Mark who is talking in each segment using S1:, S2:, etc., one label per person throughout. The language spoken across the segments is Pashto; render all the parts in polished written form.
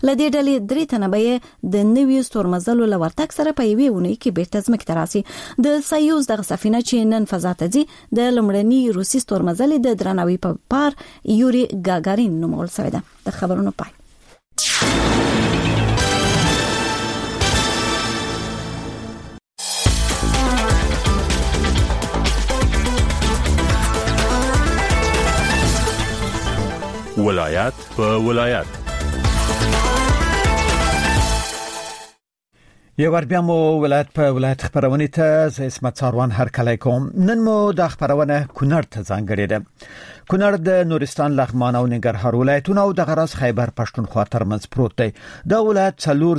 S1: لدې ډلې 3 تنه به د نوي ستورمزلو لورتک سره په یوې ونې کې بیرته ځمکې ته راسي. د سایوز دغه سفینه چې نن فضا ته ځي د لومړني روسي ستورمزلې د درناوي په پار یوري ګاګارین نومول شوی ده. د خبرونو پای.
S2: ولایت په ولایت.
S3: یو ور بیا مو ولایت په ولایت خبرونه ته ز اسمت ساروان هر کله کوم. نن مو د خبرونه کونړ ته ځانګړې ده. کونړ د نورستان، لغمان او ننګرهار ولایتونو او د غرض خیبر پښتونخوا ترمنځ پروت دی. دا ولایت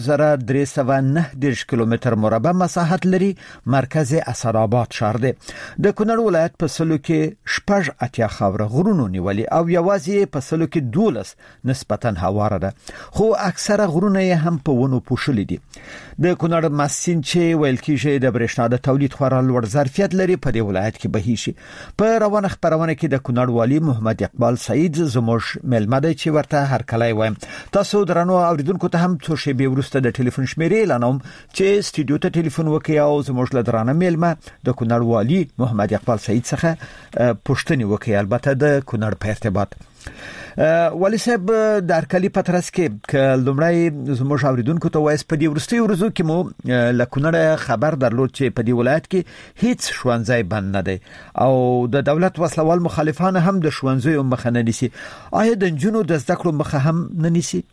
S3: 4309 کیلومتر مربع مساحت لري. مرکز اسداباد شهر دی. د کونړ ولایت په سلو کې 80 خاور غرونو نیولي او یوازې په سلو کې 12 نسبتا هواره ده، خو اکثره غرونه هم په ونو پوښلي دي. د کونړ مسین چې ویل کېږي د برېښنا د تولید خورا لوړ ظرفیت لري په دې ولایت کې بهي شي. په روانه خبرونه کې د کونړ والی محمد اقبال سعید زموږ ملمه دی چې ورته هر کله وایم. تاسو درنو اوریدونکو ته هم څو شی به ورسته د ټلیفون شمیرې اعلانوم چې سټډیو ته ټلیفون وکړئ او زموږ لدرانه ملمه د کونړ والی محمد اقبال سعید څخه پوښتنه وکړئ، البته د کونړ په ارتباط. ولی صاحب در کلی پترس کې لومړی زموږ اوریدونکو ته وایس په دې ورستي ورځو کې مو لکونړ خبر درلود چې په دې ولایت کې هیڅ ښوونځی بند نه دی او د دولت وسلوال مخالفان هم د ښوونځیو مخه نه نیسي. آیا د نجونو د زده کړو مخه هم نه نیسي؟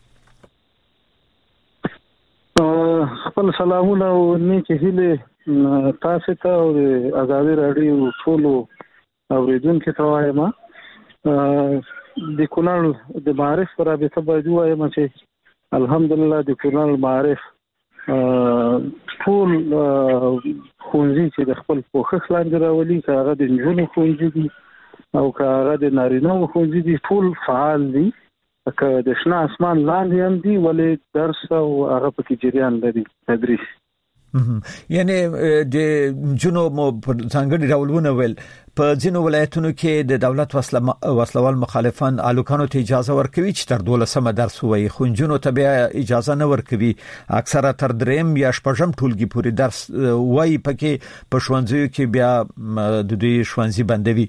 S4: خپل سلامونه او نیکه هیله تاسو ته او آزادي راډیو ټولو اوریدونکو ته وایم. د کونړ د معارف پر رابطه باید وایم چې الحمدلله د کونړ معارف ټول ښوونځي چې د خپل پوښښ لاندې راولي، که هغه د نجونو ښوونځي دي او که هغه د نارینه‌و ښوونځي دي، ټول فعال دي. که د شنه اسمان لاندې هم دي ولې درس او هغه پکې جریان لري تدریس.
S3: یعنی د جنو مو څنګه ډولونه ول په ځینو ولایتونو کې د دولت وسلوال مخالفان الوکانو ته اجازه ورکوي چې تر 12 درس وایي، خو جنو ته بیا اجازه نه ورکوي، اکثره تر 3 یا 4 ټولګي پورې درس وایي. پکې په ښوونځیو کې بیا د دوی ښوونځي بندوي.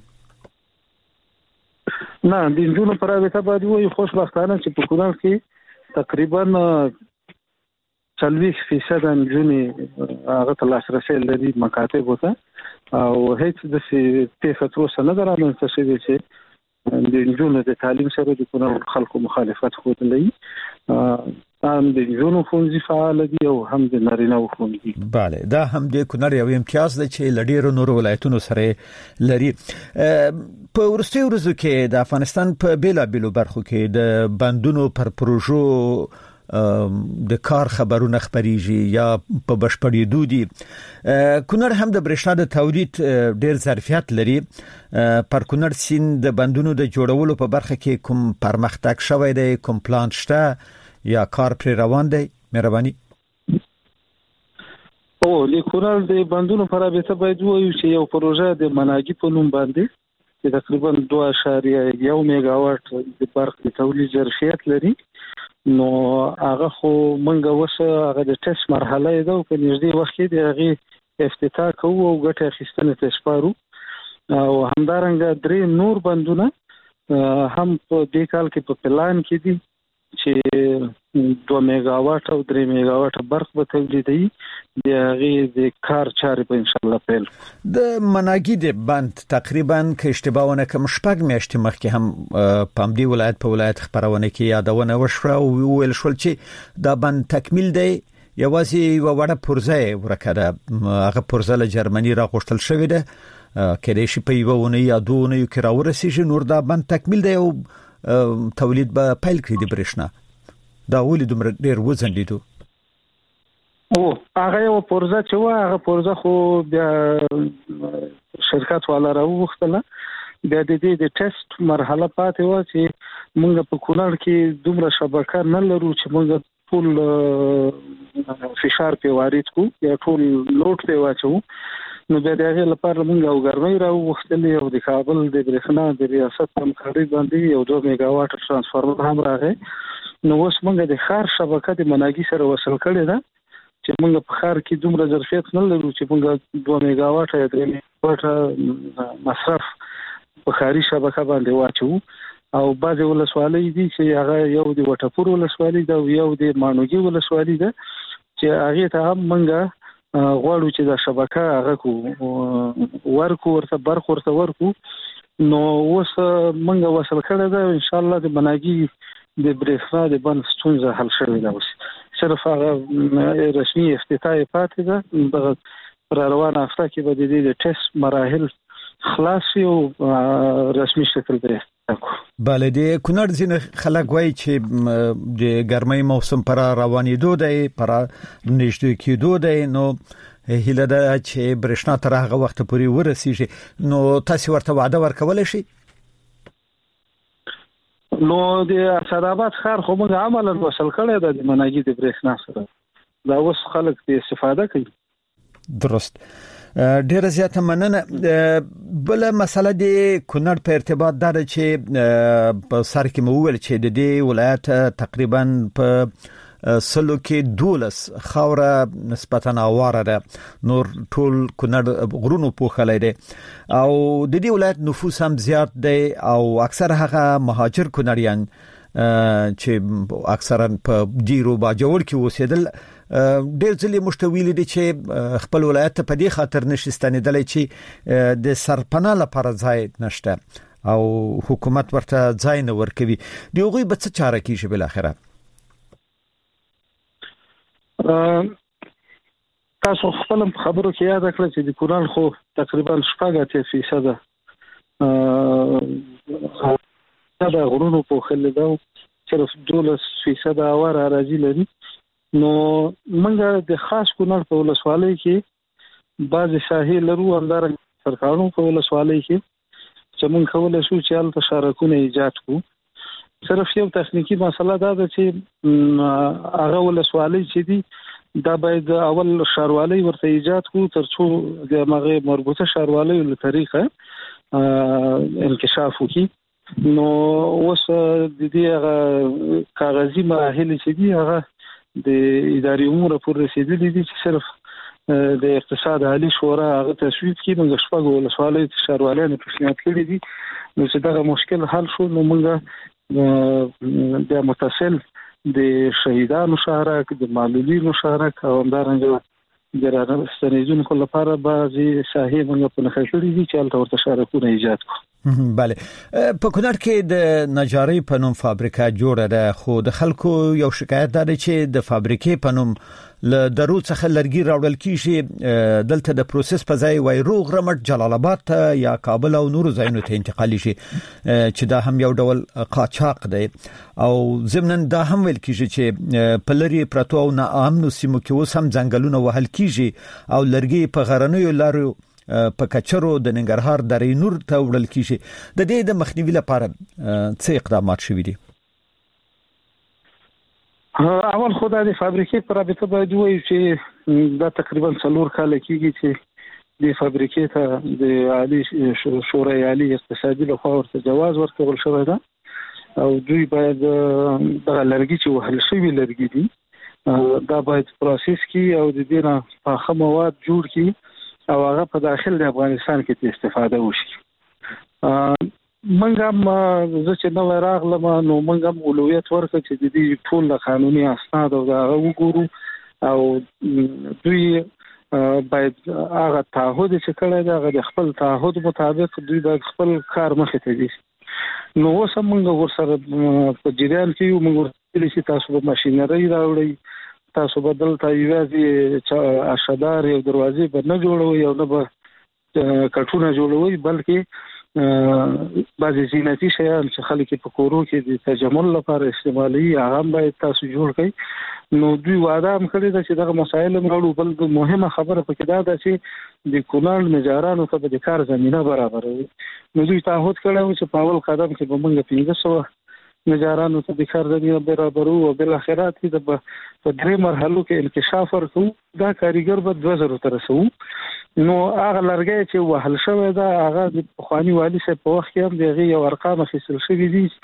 S4: نه د جنو پر رابطه باید وایي خوشبختانه چې په کونړ کې تقریبا 40% نجونې هغه ته لاسرسي لري مکاتبو ته او هیڅ د پیښه تر اوسه نه درامنځته شوې چې د نجونو د تعلیم سره د کونړ خلکو مخالفت ښودلی. هم د نجونو ښوونځي فعال دي او هم د نارینه‌و ښوونځي.
S3: بله، دا هم د کونړ یو امتیاز دی چې له ډېرو نورو ولایتونو سره لري. په وروستیو ورځو کې د افغانستان په بیلابیلو برخو کې د بندونو پر پروژو د کار خبرونه خبريږي یا په بشپړېدو دي. کونړ هم د برېښنا د تولید ډېر ظرفیت لري. پر کونړ سیند د بندونو د جوړولو په برخه کې کوم پرمختګ شوی دی؟ کوم پلان شته یا کار پر روان دی؟ مهرباني.
S4: او د کونړ د بندونو پر رابطه باید وایو چې یو پروژه د مناګي په نوم باندې چې تقریبا 2.1 میگاواټ د برق د تولید ظرفیت لري. نو هغه خو منګه وسه هغه د ټیسټ مرحله ده او په نږدې وخت کې د هغه افتتاح کوو او ګټه اخیستنه ته سپارو. او همدارنګه 3 نور بندونه هم په دې کال کې په پلان کې دي چې 2 میگاواټ او 3 میگاواټ برق به تولیدوي. د هغه د کار چارې په ان شاء الله پیل.
S3: د مناګي د بند تقریبا که اشتباه ونه کوم 6 میاشتې مخکې هم پامدی ولایت په ولایت خبرونه کې یادونه وشوه او ویل شول چې دا بند تکمیل دی. یوازې یو وړه پرزه ورکړه، هغه پرزه له جرمني راغوښتل شوې ده، کله چې په یو ونه یا دوه ونه کې راورسېږي نور دا بند تکمیل دی او تولید به پیل کړي د برېښنا. دا ولې دومره ډېر وزن لیدو؟
S4: او هغه یو پرزه چې هغه پرزه خو بیا شرکت والا راوغختله، بیا د دې د ټیسټ مرحله پاتې و چې موږ په کونړ کې دومره شبکه نه لرو چې موږ ټول فشار په وارد کو یا ټول لوډ په واچو. نو بیا دغه لپاره موږ او ګرمۍ راوغختلې او د کابل د برېښنا د ریاست په همکارۍ باندې یو 2 میگاواټ ترانسفارمر هم راغی نو اوس موږ د ښار شبکه د مناګي سره وصل کړی ده چې موږ په ښار کې دومره ظرفیت نه لرو چې موږ 2 میگا واټ یا 3 میگا واټ مصرف په ښاري شبکه باندې واچو او بعض ولسوالۍ دي چې هغه یو د وټپور ولسوالۍ ده او یو د مانوګي ولسوالۍ ده چې هغه ته هم موږ غواړو چې د شبکه هغه ورکو ورته نو اوس موږ وصل کړی ده ان شاء الله د مناګي د برېښنا د بند ستونزه حل شوې ده اوس صرف هغه رسمي افتتاح پاتې ده د روانه هفته کې به د دې ټیسټ مراحل خلاص او رسمي شکل درې
S3: بله د کونړ ځینې خلک وایي چې د ګرمۍ موسم پر روانېدو دی پر نږدې کېدو دی نو هیله ده چې برېښنا تر هغه وخت پورې ورسیږي نو تاسو ورته وعده ورکولای شئ
S4: نو د اسداباد ښار خو موږ عملاً وصل کړی د مناګي د برېښنا سره دا اوس خلک په استفاده کوي
S3: درست ډیره زیاته مننه بل مسله د کونړ په ارتباط دا چې په سر کې مو ویل چې د دې ولایت تقریبا په سلو کې 12 خاوره نسبتا اواره ده نور ټول کونړ غرونو پوښلای دي او د دې ولایت نفوس هم زیات دی او اکثر هغه مهاجر کونړیان چې اکثرا په ډیرو باجوړ کې اوسېدل ډېر ځلې مشتویل دي چې خپل ولایت په دې خاطر نشستنیدل چې د سرپناه لپاره ځای نشته او حکومت ورته ځای نه ورکوي دی هغه به څه چاره کیږي بل اخره
S4: تاسو خپل خبرو کې یاد کړئ چې د کونړ خو تقریبا 80% دا غرونو په خلل دا صرف 12% اواره راځي لري نو موږ د خاص کونړ په ولسوالۍ کې بعض ساحې لرو همدار سرکارونو په ولسوالۍ کې چې موږ کولای شو چې البته شارکونه ایجاد کړو صرف یو تخنیکی مسله دا ده چې هغه ولسوالۍ چې دي دا باید اول شاروالۍ ورته ایجاد کړو ترڅو د هغه مربوطه شاروالۍ له طریقه انکشاف وکړي نو اوس د دې کاغذي مراحل چې دي هغه د اداري امور پر رسیدلي دي چې صرف د اقتصاد عالی شورا هغه تصویب کړي موږ شپږ ولسوالۍ شاروالۍ نه پیشنهاد کړی دي نو چې دا مشکل حل شو نو موږ د متصل د شهیدانو شهرک د معلولینو شهرک او همدارنګه د راستنیدونکو لپاره بعضي ساحې موږ په نښه کړې دي چې هلته ورته شارکونه ایجاد کړو
S3: بله په کونړ کې د نجارۍ په نوم فابریکه جوړه ده خو د خلکو یو شکایت ده چې د فابریکې په نوم له درو څخه لرګي راوړل کیږي دلته د پروسس په ځای وای روغ رمټ جلال آباد ته یا کابل او نور ځایونو ته انتقال شي چې دا هم یو ډول قاچاق دی او ضمن دا هم ویل کیږي چې په لری پرتو او ناامنو سیمو کې اوس هم ځنګلونه وهل کیږي او لرګي په غرنیو لارو په کچرو د ننګرهار درې نور ته وړل کیږي د دې د مخنیوي لپاره څه اقدامات شوي دي
S4: اول خدای د فابریکې پر رابطه باید وایي چې دا تقریبا 4 کال کېږي چې د فابریکې ته د عالی شورای عالی اقتصادي لخوا ورته جواز ورکول شوی ده او دوی باید د لرګي چې وهل شوی لرګي دي دا باید پروسس کی او د دې نه پاخه مواد جوړ کی او هغه په داخل د افغانستان کې استفاده وشي منګه زه چې نو راغلم نو منګه اولویت ورکړ چې د دې ټول قانوني اسناد او دا وګورو او دوی باید هغه تعهد چې کړی دا د خپل تعهد مطابق دوی باید خپل کار مخې ته دي نو اوس موږ ورسره په جریان کې موږ ورته چې تاسو به ماشينري راوړئ تاسو بدل ته یوازې اشدار یو دروازې به نه جوړوي او نه به کټونه جوړوي بلکې بعضی زینتی شیان چې خلک په کورو کې د تجمل لپاره استعمالي هغه باید تاسو جوړ کړئ نو دوی وعده هم کړی دا چې دغه مسایل موږ بل مهمه خبره پکې دا ده چې د کونړ نجارانو ته د کار زمينه برابروي نو دوی تعهد کړو چې په اول قدم کې به موږ 1500 نجارانو ته د کار زمينه برابرو او بل اخرات کې په درې مرحلو کې انکشاف ورکو دا کاریګر به 2000 تر رسو نو هغه لرګي چې وهل شوی دا هغه د خواني والی سره په وخت کې هم دغه یو ارقام خسل شوی دي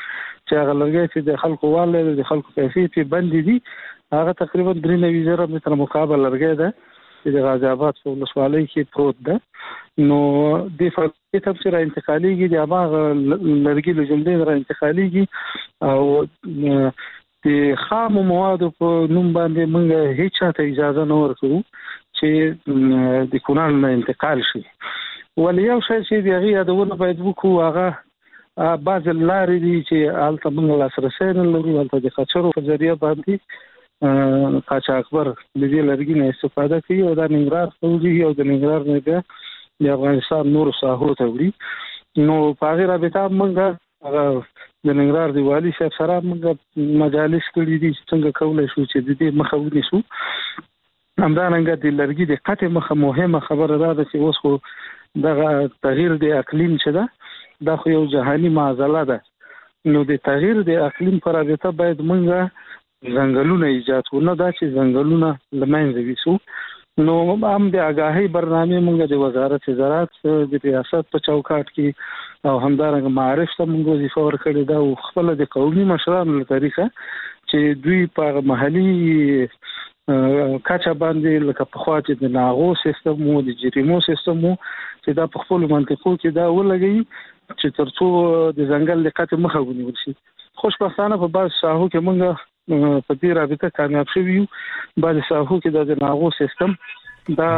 S4: چې هغه لرګي چې د خلکو والي د خلکو پیسې په بند دي هغه تقریبا 93 متر مکعب لرګي ده چې د غازی آباد په ولسوالۍ کې پروت ده نو د فابریکې تفسیر انتقاليږي د هغه لرګي له جملې را انتقاليږي او د خام موادو په نوم باندې موږ هیڅ ته اجازه نه ورکوو چې د کونړ نه انتقال شي ولې یو شی چې دغه یادونه باید وکړو هغه بعض لارې دي چې البته موږ لاسرسي نه لرو البته د خاطرو په ذریعہ باندې قاچاقبر د دې لرګي نه استفاده کوي او د ننګرهار فوجي او د ننګرهار نه د افغانستان نور ساحو ته وړي نو په هغه رابطه موږ د ننګرهار دی والي صاحب سره موږ مجالس کړي دي څنګه کولای شو چې د دې مخه ونیسو همدارنګه د لرګي د قطع مخه مهمه خبره ده چې اوس خو دغه تغییر د اقلیم چې ده دا خو یو جهاني معضله ده نو د تغییر د اقلیم پر رابطه باید موږ ځنګلونه ایجاد کړو نه دا چې ځنګلونه لمنځه ویسو نو هم د آگاهی برنامه موږ د وزارت زراعت د ریاست په چوکاټ کې او همدارنګه معارف ته موږ وظیفه ورکړې ده او خپل د قومي مشرانو له طریقه چې دوی په محلي کاچا باندې لکه په خوا چې د ناغو سیستم او د جریمو سیستم چې دا په خپل منطقو کې دا ولګي چې ترڅو د ځنګل د قطع مخه ونیول شي خوشبختانه په بعض ساحو کې موږ په دې رابطه کامیاب شوي یو بعض ساحو کې د ناغو سیستم دا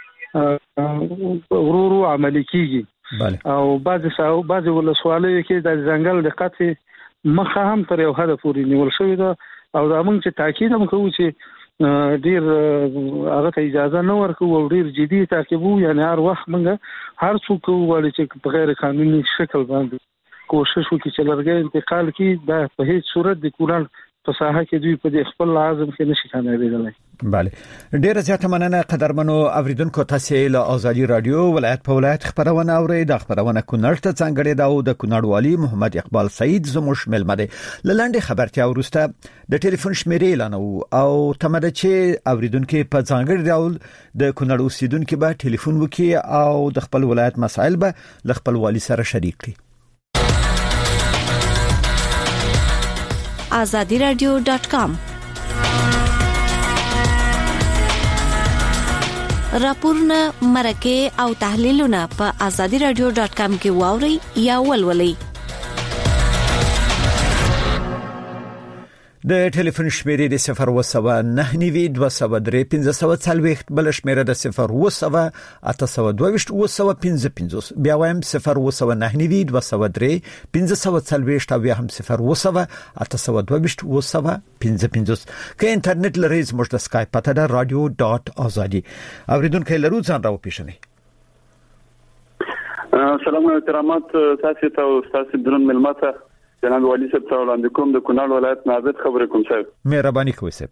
S4: ورو عملي کیږي او بعض ولسوالیو کې د ځنګل د قطع مخه هم تر یو حد پورې نیول شوی ده او دا موږ چې تاکید هم کوو چې ډیر هغه ته اجازه نه ورکو او ډیر جدي تعقیبو یعنی هر وخت موږ هر څوک وایي چې په غیر قانوني شکل باندې کوشش وکړي چې لرګي انتقال کړي دا په هیڅ صورت د کورن په ساحه کې دوی په خپل لازم کې نشي کامیابېدلای.
S3: بله ډیره زیاته مننه قدرمنو اوریدونکو تاسو له ازادي رادیو ولایت په ولایت خبرونه اورئ د خبرونه کونړ ته څنګه دا او د کونړ والی محمد اقبال سعید زموش ملمده لاندې خبرتیا ورسته د ټلیفون شمیرې اعلان او تمده چې اوریدونکو په ځانګړي ډول د کونړ اوسیدونکو به ټلیفون وکړي او د خپل ولایت مسایل به ل خپل والی سره شریک کړي.
S1: azadiradio.com راپورونه مرکه او تحلیلونه په azadiradio.com کې واوري یا ولولئ.
S3: د ټلیفون شمیرې د 01992031540 بل شمیره د 01822 بیا وایم 01992031540 او بیا هم 01822 که انټرنیټ لرئ زموږ د اسکایپ پته ده radio.azadi اوریدونکو لرو ځان راو پیښنه.
S5: سلام او احترامات تاسو ته او تاسو درون ملمته جناب والی صاحب ته وړاندې کوم د کونړ ولایت نازد خبرې کوم صاحب
S3: مهرباني کوئ صاحب.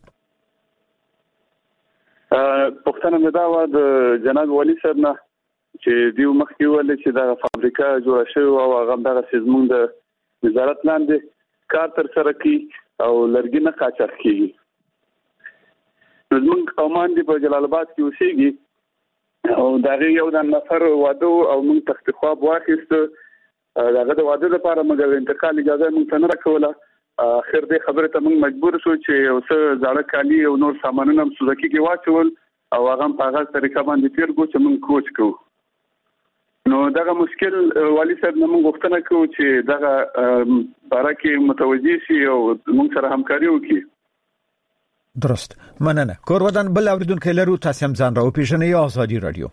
S5: پښتنه مې دا و د جناب والی صاحب نه چې دیو مخکې ول چې دا فابریکه جوړه شوی او هغه دغه سیزمون د وزارت لاندې کار تر سره کوي او لرګي نه قاچاق کیږي. زمونږ قومان دی په جلال آباد کې اوسېږي او دا یو د نفر واده او موږ تختخواب واخیسته داغه د واده لپاره موږ انتقال اجازه موږ نه راکوله. اخر دې خبره ته موږ مجبور شو چې اوسه ځاړه کالی او نور سامانونه هم سوزکی کې واچول او هغه په هغه طریقه باندې تیر کو چې موږ کوچ کوو. نو دغه مشکل والی صاحب موږ غوښتنه کوو چې دغه بارکه متوجي شي او موږ سره همکاري وکړي.
S3: درست مننه. کورودان بل اوریدونکو لرو تاسو هم ځان راو پیژنئ ازادي رادیو.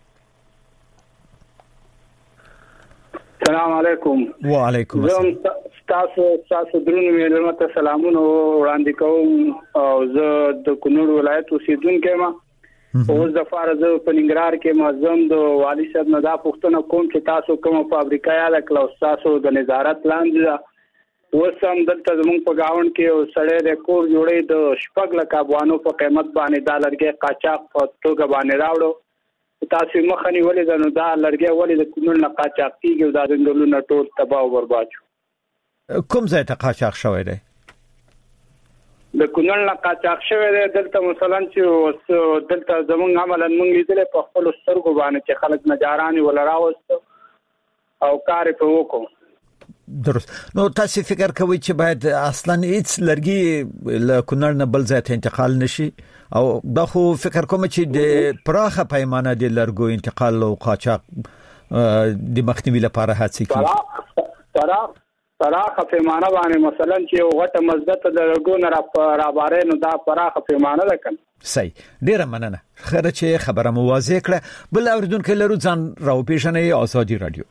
S6: السلام علیکم.
S3: وعلیکم السلام.
S6: تاسو درنو مېلمه ته سلامونه وړاندې کوم او زه د کونړ ولایت اوسیدونکی یم. اوس د فارز په ننګرهار کې معظم د والی صاحب نه دا پوښتنه کوم چې تاسو کومه فابریکه یاله کله تاسو د نظارت لاندې اوس هم دلته زموږ په گاوند کې سړی د کور جوړې د شپږ لک افغانو په قیمت باندې دا لرګي قاچاق په توګه باندې راوړو. تاسو مخنی ولې دا نو دا لرګي ولې د کونړ نه قاچاق کیږي او دا ځنګلونه ټول تباہ او برباد شو.
S3: کوم ځای ته قاچاق شوی دی؟
S6: د کونړ نه قاچاق شوی دی دلته مثلا چې دلته زموږ عملاً موږ لیدل په خپل سترګو باندې چې خلک نجاران ولا راوست او کار په وکړو.
S3: درست. نو تاسو فکر کوئ چې باید اصلا هیڅ لرګي له کونړ نه بل ځای ته انتقال نشي او دا خو فکر کوم چې د پراخه پیمانه د لرګو انتقال او قاچاق د مخنیوي لپاره هڅې کوي؟
S6: پراخه پیمانه باندې مثلا چې وغټه مزدت د لرګو نه را بارې نو دا پراخه پیمانه ده کنه.
S3: صحیح، ډیره مننه. خیر چې خبره مو واضح کړه. بل اوریدونکو لرو ځان راو پیژنې آزادي رادیو.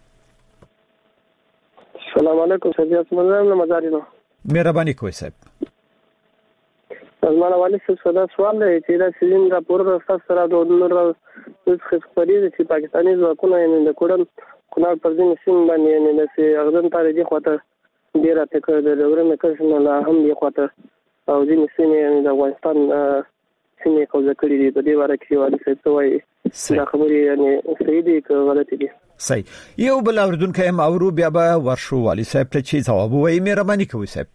S7: السلام علیکم سید منظم مزارینو.
S3: مهرباني کوئ صاحب.
S7: زمانه والی څه سوال دی چې دا سیمه راپور راستل سره د نور د خبرې چې پاکستاني ځواکونه یې د کونړ پر ځین سیمه باندې نه سي اغدن تاریخي خاطر ډیر اتکه د لورم کښنه لا هم یې خاطر او ځین سیمه د افغانستان سیمه کوزه کړی دی. په دې واره کې والی څه وایي دا خبرې یعنی صحیح دي که غلطي دي؟
S3: صحیح. یو بل اوریدونکو هم اورو بیا به ورشو والی صاحب ته چې جواب وایي. مهرباني کوئ صاحب.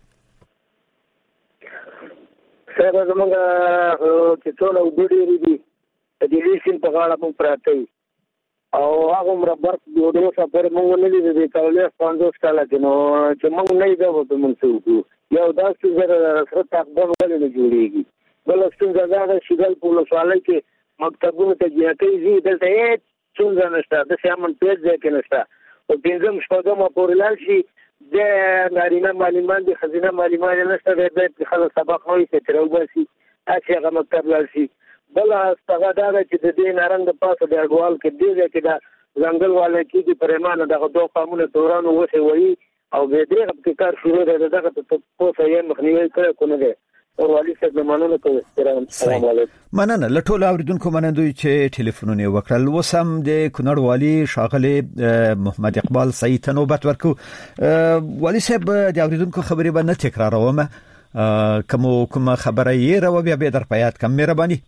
S8: سره زمونږ چې ټول وګړي دي د دې سیل په غاړه مو پراته او هغه مربر د یو سفر مونږ نه لیدل د کولې 50 کاله کې نو چې مونږ نه دا په منسوب یو داسې زره سره تقبل ولې نه جوړیږي. بل څنګه دا شیدل په لوسواله کې مکتبونو ته ځکه یې دلته هیڅ څنګه نشته د سیمن پیج ځکه نشته او پنځم شپږم پورلال شي د نارینه معلمان دي خزینه معلمان نشته د خلک سبق وایي چې تر وباسي اچھا هغه مکتب لاسي. بل هغه دا چې د دې نارنګ پاسه د اډوال کې دی چې دا ځنګل والے کې د پرېمانه دغه دوه قانون دوران وسه وایي او به دې ابتکار شروع دی دغه ته پوسه یې مخنیوي کړی کو نه دی او والی صاحب مننه کوي. السلام علیکم.
S3: مننه. لټول اوریدونکو مننه چې ټلیفونونه وکړل. وسم د کونړ والی شاغله محمد اقبال سعید ته نوبت ورکو. والی صاحب د اوریدونکو خبرې به نه تکراروم. کوم خبره یې راو بیا به در پیات کم. مهرباني.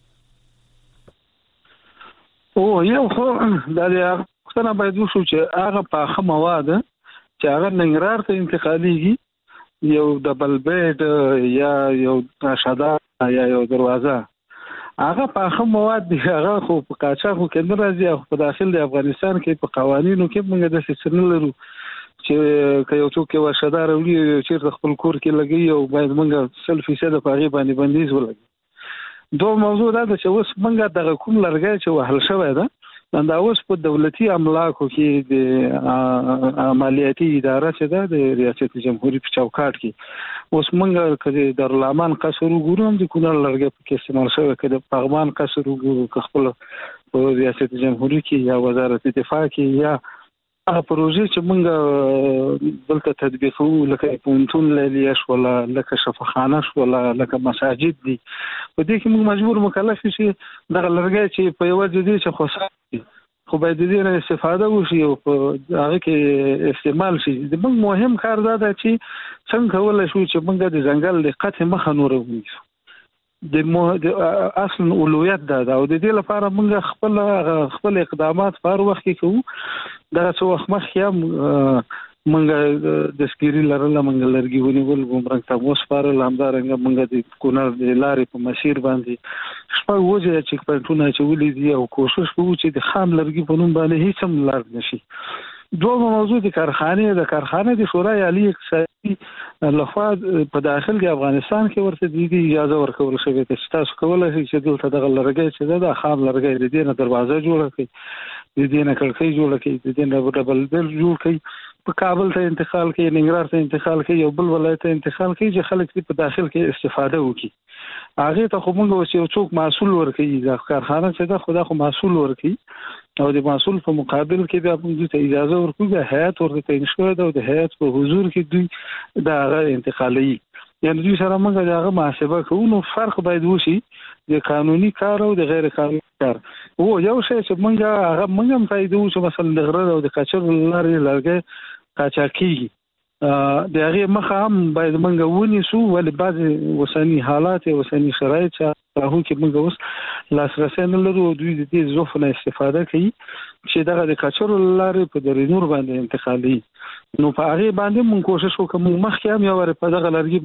S4: او یو خو د څنګه باید وشو چې هغه په خمه واده چې هغه ننګرهار ته انتقالېږي یو ډبل بیډ یا یو شاده یا یو دروازه هغه په خمه مواد دی هغه خو په قاچاقو کې نه راځي او په داخل د افغانستان کې په قوانینو کې موږ د سیستم لرو چې یو څوک یو شاده راوړي چې خپل کور کې لګي او باید موږ 100% په هغه باندې بندیز ولګي. دوه موضوع دا چې اوس موږ د کوم لرګي چې وهل شوی ده دا اوس په دولتي املاکو کې د عملیاتي اداره چې ده د ریاست جمهوریت په چوکاټ کې اوس موږ کله د دارالامان قصر وګورم د کونړ لرګي په کې استعمال شوی کله پغمان قصر وګورو خپل په ریاست جمهوریت کې یا وزارت دفاع کې یا هغه پروژې چې موږ دلته تطبیقو لکه پونتون لیلیش ولا لکه شفاخانه ولا لکه مساجد دي په دې کې موږ مجبور مکلف شي دغه لرګي چې په یو ځای دي چې خو باید دې نه استفاده وشي او هغه کې استعمال شي. د موږ مهم کار دا ده چې څنګه کولای شو چې موږ د ځنګل د قطع مخه نور ونیسو. د اصل اولویت ده او د دې لپاره موږ خپل اقدامات په وخت کې کوو. دا څو وخت مخکې موږ د سکيري لرله موږ لرګي ونیول ګمرک ته وسپارل همدارنګه موږ د کونړ د لارې په مسیر باندې شپږ وځي چې پټونه چولې دي او کوشش کوو چې د خام لرګي په نوم باندې هیڅ هم لار نشي. دوه موضوع د کارخانه د شورای عالی اقتصادي لخوا په داخل د افغانستان کې ورته د اجازه ورکول شوې چې تاسو کولای شئ چې دلته د لرګي چې د خام لرګي د دې نه دروازه جوړه کړئ د دې نه کړکۍ جوړه کړئ د دې نه ډبل بیل جوړ کړئ په کابل ته انتقال کړئ ننګرهار ته انتقال کړئ یو بل ولایت ته انتقال کړئ چې خلک په داخل کې استفاده وکړي. هغه ته خو موږ یو څوک مسؤل ورکړي د کارخانه چې دا خدا خو مسؤل ورکړي او د مسؤل په مقابل کې بیا موږ ته اجازه ورکړي د هیئت ورته انشاء ده او د هیئت په حضور کې دوی دا انتقالي یعنی دوی سره موږ دغه محاسبه کوو. نو فرق باید وشي د قانوني کار او د غیر قانوني کار. او یو شی چې موږ هم فائدو چې مثلا د غره او د کچر لارې لرګي قاچاقي د هغه مخه هم باید موږ ونیسو ولې بعض وسنی حالات او وسنی شرایط چې هغه کې موږ اوس لاسرسي نه لرو دوی د دې ظرفونه استفاده کوي چې دغه د کچر لارې په درې نور باندې انتقالي. نو په هغه باندې موږ کوشش وکړو مخکې هم یو په دغه لرګي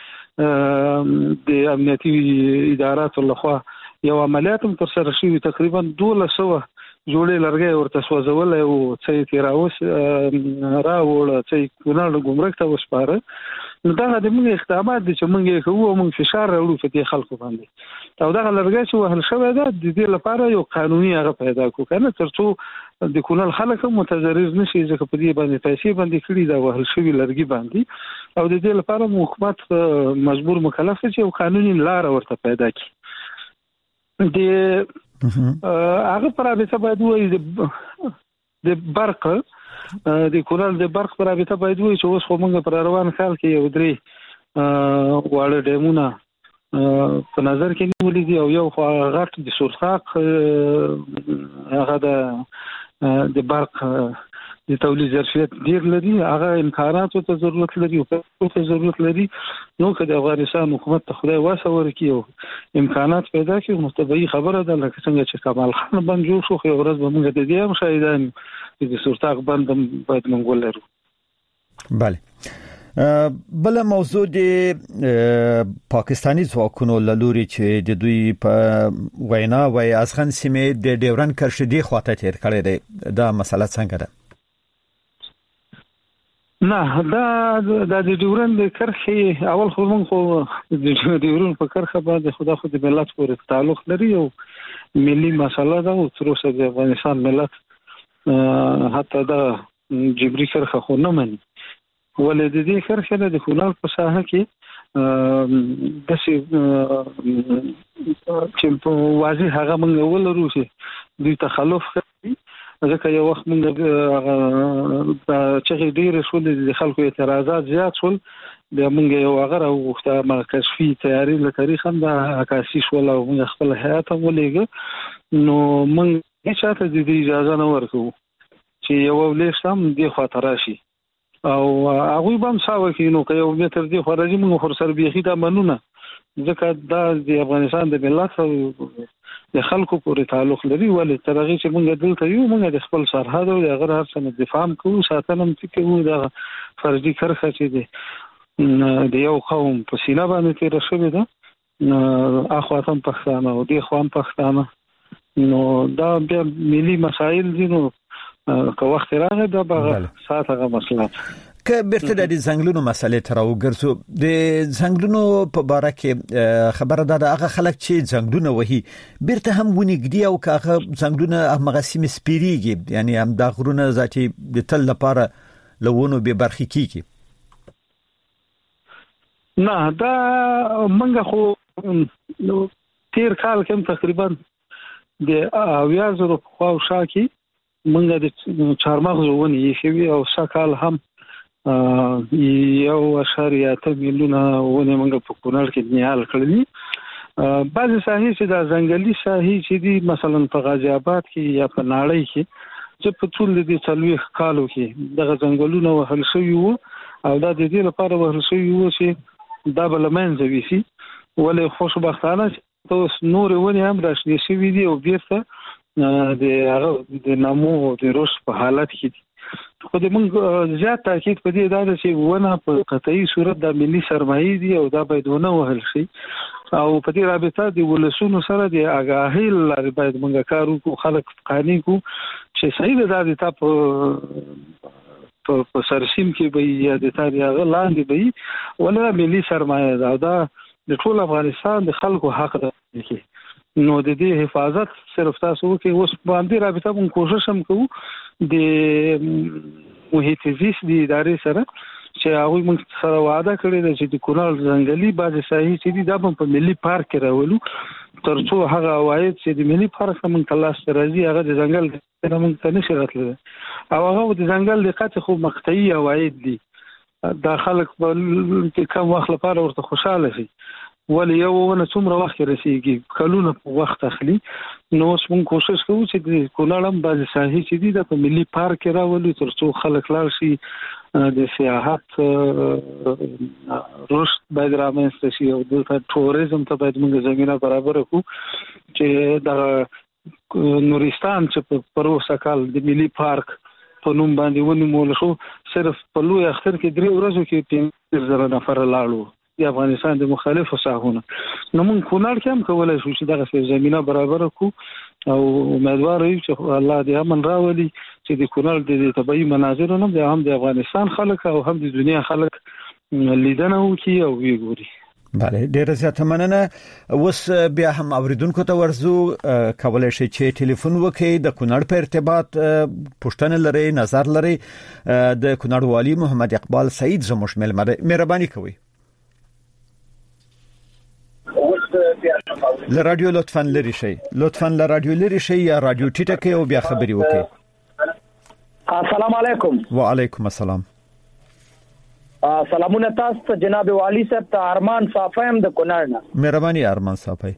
S4: باندې د امنیتي اداراتو لخوا یو عملیات تر سره شوی تقریبا 1200 جوړې لرګي ورته سوځول او چې تیراوس راوړ چې کونړ ګمرک ته وسپاره نو دا د موږ اقدامات دي چې موږ کوو موږ فشار راوړو په دې خلکو باندې او دا لرګي چې وهل شوی ده د دې لپاره یو قانوني هغه پیدا کو کنه ترڅو د کونړ خلک متضرر نشي ځکه په دې باندې پیسې باندې کړي دا وهل شوی لرګي باندې او د دې لپاره حکومت مجبور مکلف چې یو قانوني لار ورته پیدا کړي د هغه پرابطه باید وي د برق د کونړ د برق پرابطه باید وي چې اوس خو موږ پر روان کال کې یو درې واړه ډیمونه په نظر کې نیولې دي او یو غټ د سورخاق هغه د برق د تولید ظرفیت ډیر لري هغه امکاناتو ته ضرورت لري او په ضرورت لري نو که د افغانستان حکومت ته خدای واسه ورکړي او امکانات پیدا کړي نو طبيعي خبره ده لکه څنګه چې کمال خان باندې جوړ شو خو ورځ به موږ د دې هم شاهدان د سورتاق باندې باید موږ ولرو.
S3: بله بل موضوع د پاکستانی ځواکونو لوري چې د دوی په وینا وای ازغن سیمه د ډیورن کرښې دی خواته تیر کړی دی دا مسله څنګه ده؟
S4: نه دا د ډیورن د کرښې اول خو موږ خو د ډیورن په کرښه باندې خدا خو د ملت پورې تعلق لري او ملي مسله ده او تر اوسه د افغانستان ملت حتی دا جبري کرښه خو نه مني ولې د دې کرښې د کونړ په ساحه کې د چې په واضح هغه موږ ولرو چې دوی تخلف کوي ځکه یو وخت موږ چې ډېر شول د خلکو اعتراضات زیات شول د موږ یو هغه راوخته کشفي تیاری له تاریخ هم د عکاسي شول او موږ خپل حیات هم ولېږه نو موږ هیڅ ته د اجازه نه ورکو چې یو ولېشتم دی خاطر شي او هغه به هم ساوه کې نو که یو متر دی خو راځي موږ خور سر بيخي دا منونه ځکه دا د افغانستان د ملت او د خلکو پورې تعلق لري ولې ترغه چې موږ دلته یو موږ د خپل سرحد او د هغه هر څه دفاع کوو ساتنه کوو دا فرضي کرخه چې دی د یو قوم په سینه باندې تیر شوی ده اخواتم پښتانه او د خوان پښتانه نو دا بیا ملي مسائل دي نو که وخت راغی دا به ساعتغه مسله
S3: که بیرته د ځنګلونو مسلې تر وګرځو د ځنګلونو په باره کې خبره ده هغه خلک چې ځنګلونه وهي بیرته هم ونیږدي او که هغه ځنګلونه هغه سیمې سپیریږي یعنی هم دا غرونه ذاتي د تل لپاره لوونو به برخې کیږي
S4: نه دا منګه خو تیر کال کې تقریبا د 20000 په خوا کې منګه د چارمغز ونی شوی او سکهال هم 1.8 میلیونه ونه منګه په کونړ کې نیال کړلی بعضی ساحې چې د ځنګلي ساحې چې دي مثلا په غازی آباد کې یا په ناړۍ کې چې په ټول دې 40 کالو کې دغه ځنګلونه وهل شوی وو او دا د دې لپاره وهل شوی وو چې دا بلمنځ ویسي ولې خوشبختانه چې نور ونه هم راشنې شوی دي او بیرته د نامو د روش په حالت کې خو د موږ زیات تاکید په دې دا چې ونه په قطعي صورت د ملي سرمایه دي او دا باید ونه وهل شي او په دې رابطه د ولسونو سره د آگاهی لپاره باید موږ کار وکړو خلک قانوني کو چې صحیح ده د تاسو په سرسیم کې به یا د تاریخ لاندې به ولا ملي سرمایه ده دا د ټول افغانستان د خلکو حق ده کې نو د دې حفاظت صرف تاسو کې اوس باندې رابطه کوم کوشش هم کوو د محیط زیست د ادارې سره چې هغه موږ سره وعده کړې ده چې د کونړ ځنګلي بعضې ساحې چې دي دا په ملي پارک کې راولو ترڅو هغه عواید چې د ملي پارک څخه موږ تلاش راځي هغه د ځنګل څخه موږ ته نشي راتللی او هغه د ځنګل د قطع خو مقطعي عواید دي دا خلک په کم وخت لپاره ورته خوشاله شي ولې یو ونه څومره وخت رسیږي کلونه په وخت اخلي نو اوس موږ کوشش کوو چې د کونړ هم بعضې ساحې چې دي د په ملي پارک کې راولو ترڅو خلک لاړ شي د سیاحت رشد باید رامنځته شي او دلته ټوریزم ته باید موږ زمینه برابره کړو چې د نورستان چې په پروسه کال د ملي پارک په نوم باندې ونیول شو صرف په لوی اختر کې 3 ورځو کې 5000 نفر لاړو د افغانستان د مخالفو ساحونو نو موږ کونړ کې هم کولای شو چې دغه زمينه برابر کو او امیدوار یو چې الله دې امن راولي چې د کونړ د طبيعي مناظر هم د افغانستان خلک او هم د دنیا خلک لیدنه وکي او وګوري.
S3: بله ډیره زیاته مننه. اوس بیا هم اوریدونکو ته ورزو کولای شي چې ټلیفون وکړي د کونړ په ارتباط پوښتنه لري نظر لري د کونړ والی محمد اقبال سعید زموږ مهرباني کوي. له رادیو لطفاً لري شي له رادیو لري شي یا رادیو ټیټه کې او بیا خبري وکړي.
S9: السلام علیکم.
S3: وعلیکم السلام.
S9: سلامونه تاسو ته جناب والی صاحب ته ارمان صافیم د کونړ نه.
S3: مهرباني ارمان صافی.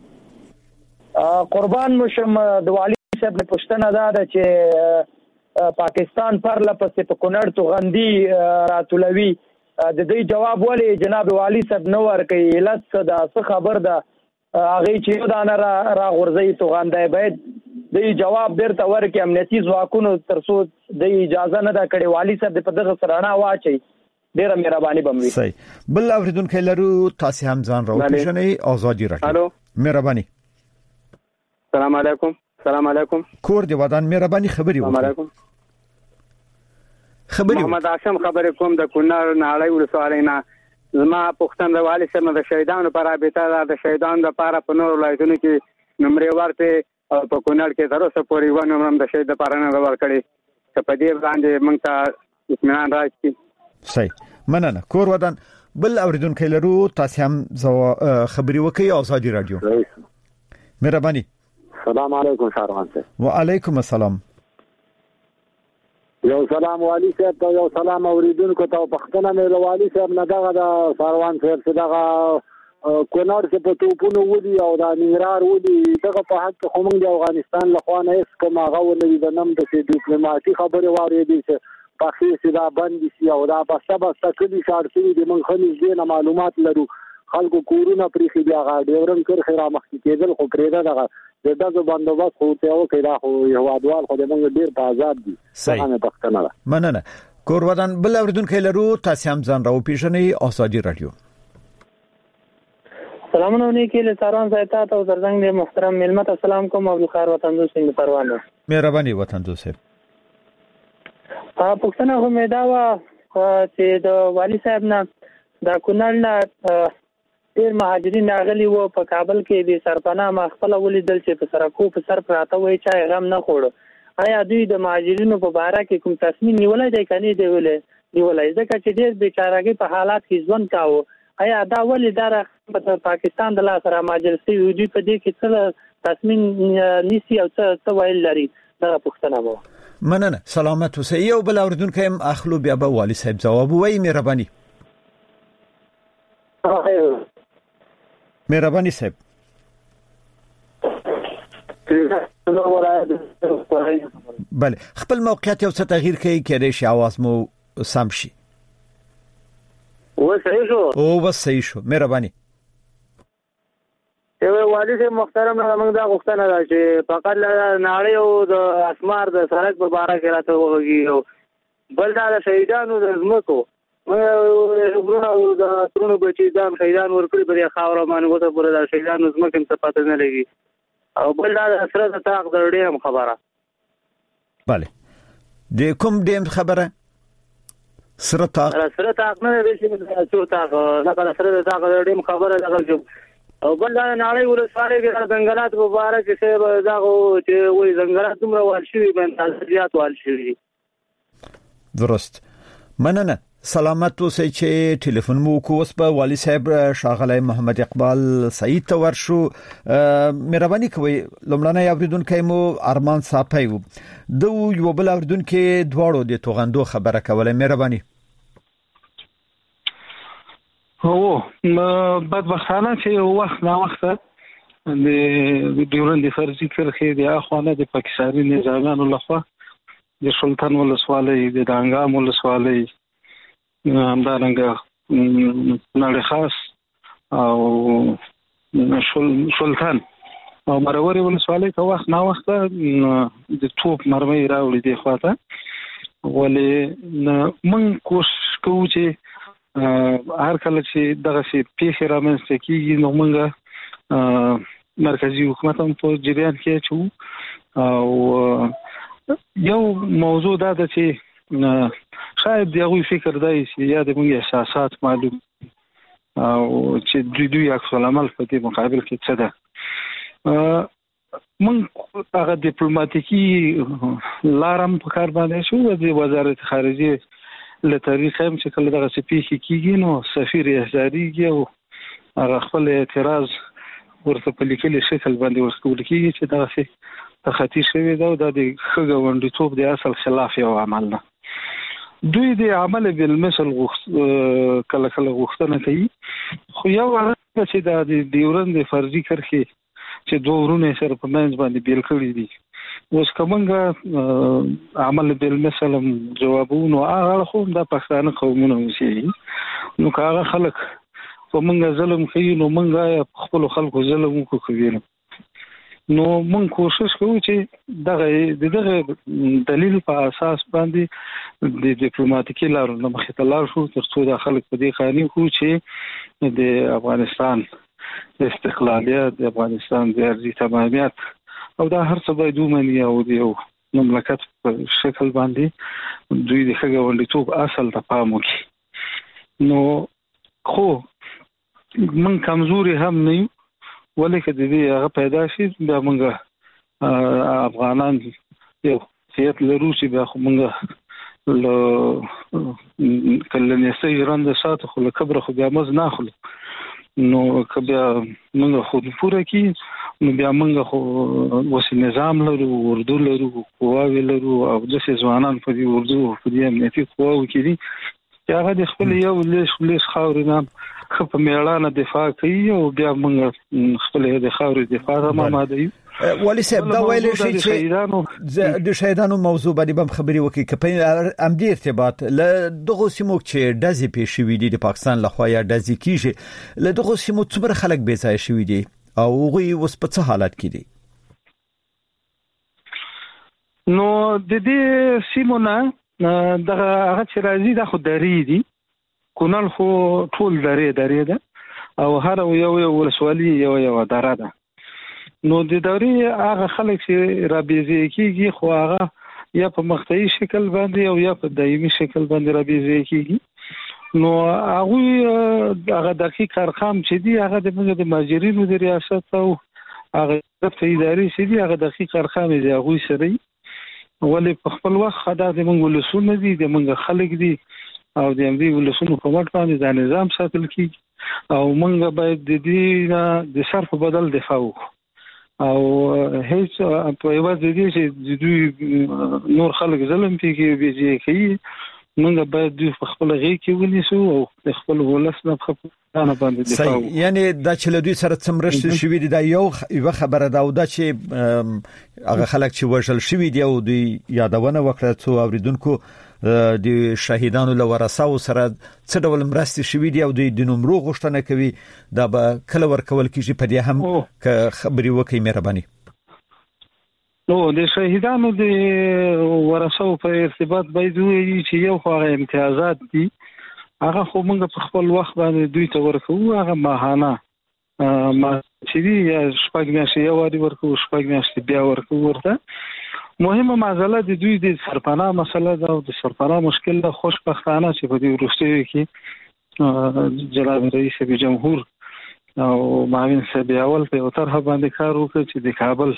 S9: قربان مشم د والی صاحب په پښتنه ده چې پاکستان پر لپسې په کونړ تو غندي راتولوي د دې جواب ولې جناب والی صاحب نو ورکړي لڅ دا څه خبر ده هغه چې دا نه را غورځي تو غندای باید د جواب درته ورکړي امنیتي ځواکونو ترڅو د اجازه نه دا کړي والی صاحب په دغه سرانه واچي ډیره مهرباني بموي.
S3: صحیح. بل اوریدونکو لرو تاسو هم ځان راو پیژنې ازادي راکړئ.
S10: الو
S3: مهرباني.
S10: السلام علیکم. السلام علیکم.
S3: کور دی ودان مهرباني خبري وکړئ.
S10: السلام علیکم.
S3: خبري
S10: محمد هاشم خبرې کوم د کونړ ناړۍ ولسوالۍ نه. زما پښتون د والي سره د شهیدانو پر رابطه د شهیدانو لپاره په نور ولایتونو کې نمرې ورته او په کونړ کې تر اوسه پورې و نمرم د شهید لپاره نه ورکړي چې په دې باندې موږ ته اطمینان راځي.
S3: صحیح. مننه. کور ودان. بل اوریدونکو لرو تاسو هم خبري وکړئ ازادي رادیو. مهرباني.
S8: السلام علیکم شهروان صاحب.
S3: وعلیکم السلام.
S8: یو سلام والی صاحب ته یو سلام اوریدونکو ته پښتنه مې والی صاحب نه دغه د شهروان صاحب چې دغه کونړ کې په توپونو ودی او د ننګرهار ودی دغه په حق خو موږ د افغانستان له خوا نه هیڅ کومه غوونه د نم د ډیپلوماټي خبره واورېدې چې پخې سي دا باندې سي او دا بسبه سکلي شارتي د من خلیج دینه معلومات لرو خلکو کورونه پرې بیا غاډورن کړ خیره مخکې کېدل خو پرېدا دغه دغه بندوبست خو ته او کېدا خو یو ادوال خو د موږ ډیر په آزاد دي.
S3: څنګه
S8: پښتنه
S3: مننه. کور ودان. بل اوریدونکو لرو تاسو هم ځان راو پیژنې ازادي رادیو.
S11: سلامونه نیکی له ساران زایتا ته زرزنګ محترم ملمت السلام کوم ابو خیر وطن دوست پروانه.
S3: مهرباني وطن دوست.
S11: پښتنه هم دا و چې د والی صاحب نه د کونړ نه ډیر مهاجرین راغلي وو په کابل کې د سرپناه مخفله ولیدل چې په سرکو په سر پراته وای چې غم نه خوړ. آیا دوی د مهاجرینو په باره کې کوم تصمیم نیولای دی کني دی ولای ځکه چې ډیر بیچارهګي په حالات کې ژوند کاوه. آیا دا ولې د پاکستان د لاس را ماجرسي وجود په دې کې څه تصمیم نیسی او څه ویل لري دا پښتنه وو.
S3: مننه. سلامت اوسئ. یو بل اوریدونکو هم اخلو بیا به والی صاحب جواب وایي. مهرباني. مهرباني صاحب. بله خپل موقعیت یو څه تغییر کوي کېدای شي आवाज مو سم شي. صحیح شو. مهرباني.
S10: یو والی صاحب محترم موږ دا غوښتنه ده چې فقط ناړۍ او د اسمار د سړک په باره کې راته وږي بل دا د شهیدانو د ځمکو موږ د ترونو بچي دا شهیدان ورکړي په خاور باندې وته پورې د شهیدانو ځمکې څه پاتې نه لګي او بل دا د سره د تاق د ډیم خبره.
S3: بله د کوم ډیم خبره؟ سره تاق
S10: نه دی چې څو تاق نه سره د تاق د ډیم خبره ده او بل دا ناړۍ ولسوالۍ کې د ځنګلات په باره کې څه دا چې وایي ځنګلات دومره وال شوي باندې زیات وال شوي.
S3: درست. مننه. سلامت اوسئ چې ټلیفون مو کوس په والی صاحب شاغلی محمد اقبال سعید ته ورشو. مهرباني کوئ لومړنی اوریدونکی مو ارمان صافی و د یو بل اوریدونکو دواړو د توغندو خبره کوله. مهرباني.
S4: بدبختانه چې یو وخت نا وخت د ډیورند فرضي کرخې د اخوانه د پاکستاني نظامیانو لخوا د سلطان ولسوالۍ د دانګام ولسوالۍ همدارنګه نړۍ خاص او سلطان او مروري ولسوالۍ په وخت نا وخت د توپ مرمۍ راوړي دی خواته ولې من کوشش کوو چې هر کله چې دغه شی پیښه رامنځته کیږي نو موږ مرکزی حکومت هم په جریان کې چو او یو موضوع دا ده چې شاید دغه فکر دی چې یا د موږ احساسات معلوم او چې دوی عکس العمل په دې مقابل کې څه ده موږ هغه ډیپلوماټیکي لارم په کار باندې شو د وزارت خارجه له طریقې هم چې کله دغه سپیخي کیږي نو سفیر احزاریږي او هغه خپل اعتراض ورته په لیکلي شکل باندې ورکول کیږي چې دغه څه تخطي شوی دا د خګوندیتوب د اصل خلاف یو عمل نه دوی د عمل بالمثل کله غوښتنه کوي خو یو هغه چې د ډیورند فرضي کرخي چې دوه ورونه سره په منځ باندې بیل کړی دي اوس کومه عمل بالمثل جوابونه هغه خو د پښتانه قومونه وسی نو هغه خلک په منګه ظلم کوي نو منګه خپل خلکو ظلم کوي نو مونږ کوشش کوو چې دغه دلیل په اساس باندې د ډیپلوماټیکي لارو نه مخې ته لاړ شو ترڅو د خلک په دې قانون خو چې د افغانستان د استقلالیت د افغانستان د ارضي تمامیت او دا هر څه باید ومني او د مملکت په شکل باندې دوی د خګوندیتوب اصل ته پام وکړي نو خو من کمزوري هم نه یو ولکه د دې هغه پیدا شي دا موږ افغانان یو سیاست لرو چې بیا خو موږ کله نه سي رند ساته خو کبره خو بیا مز نه خلو نو کبه موږ خو پوره کی نو بیا موږ خو وسې نظام لرو اردو لرو قواوی لرو او د ځوانان په دې اردو په دې امنیتي قواو کې دي چې هغه د خپل یو لیش خاورینه په میړانه دفاع کوي او بیا موږ خپل د خاورې دفاع هم آماده یو
S3: ولی صاحب دا ویل شي چې د شهیدانو موضوع باندې هم خبري وکړي کپې ام دي ارتباط له دغه سیمو چې دزي پېښ شوې دي د پاکستان لخوا یا دزي کیږي له دغه سیمو څومره خلک بې ځای شوي دي او هغه اوس په څه حالت کې دي
S4: نو د دې سیمو نه دغه هغه چې راځي د خو درې دي کونل خو ټول درې ده او هر یو ولسوالي یو دره ده نو د درې هغه خلک چې رابېزي کیږي خو هغه یا په مقطعي شکل باندې او یا په دایمي شکل باندې رابېزي کیږي نو هغه دقیق ارقام چې دي هغه د ماجرینو د ریاست او هغه د ادارې چې دي هغه دقیق ارقام دي هغه سره ولې په خپل وخت خدای د موږ ولسونه دي د موږ خلک دي او د امدی ولسونو په مټ باندې د نظام ساتل کیږي او موږ باید د دې د صرف په بدل دفاع وکړو او هیڅ په یوه ځای چې دوی نور خلک ظلم کوي بيځي کوي موږ باید دوی په خپل غي کې ونیسو او خپل ولس نه خپل باندې دفاع وکړو
S3: یعنی دا چې له دوی سره څمرشت شوی دی دا یو خبره ده او دا چې هغه خلک چې وژل شوی دی او دوی یادونه وکړه څو اوریدونکو د شهیدانو له ورثو سره څه ډول مرستې شوي دي او د نمرو غوښتنه کوي دا به کله ورکول کیږي په دې هم که خبري وکړي مهرباني
S4: نو د شهیدانو د ورثو په ارتباط باید وي چې یو خو امتیازات دي هغه خو موږ په خپل وخت باندې دوی ته ورکو هغه ماهانه ما چې دی شپږ میاشتې یو واری ورکو شپږ میاشتې بیا ورکو ورته مهمه مسله د دوی د سرپناه مسله ده او د سرپناه مشکل ده خوشبختانه چې په دې وروستیو کې جناب رئیس جمهور او معاون صاحب اول په طرح باندې کار وکړ چې د کابل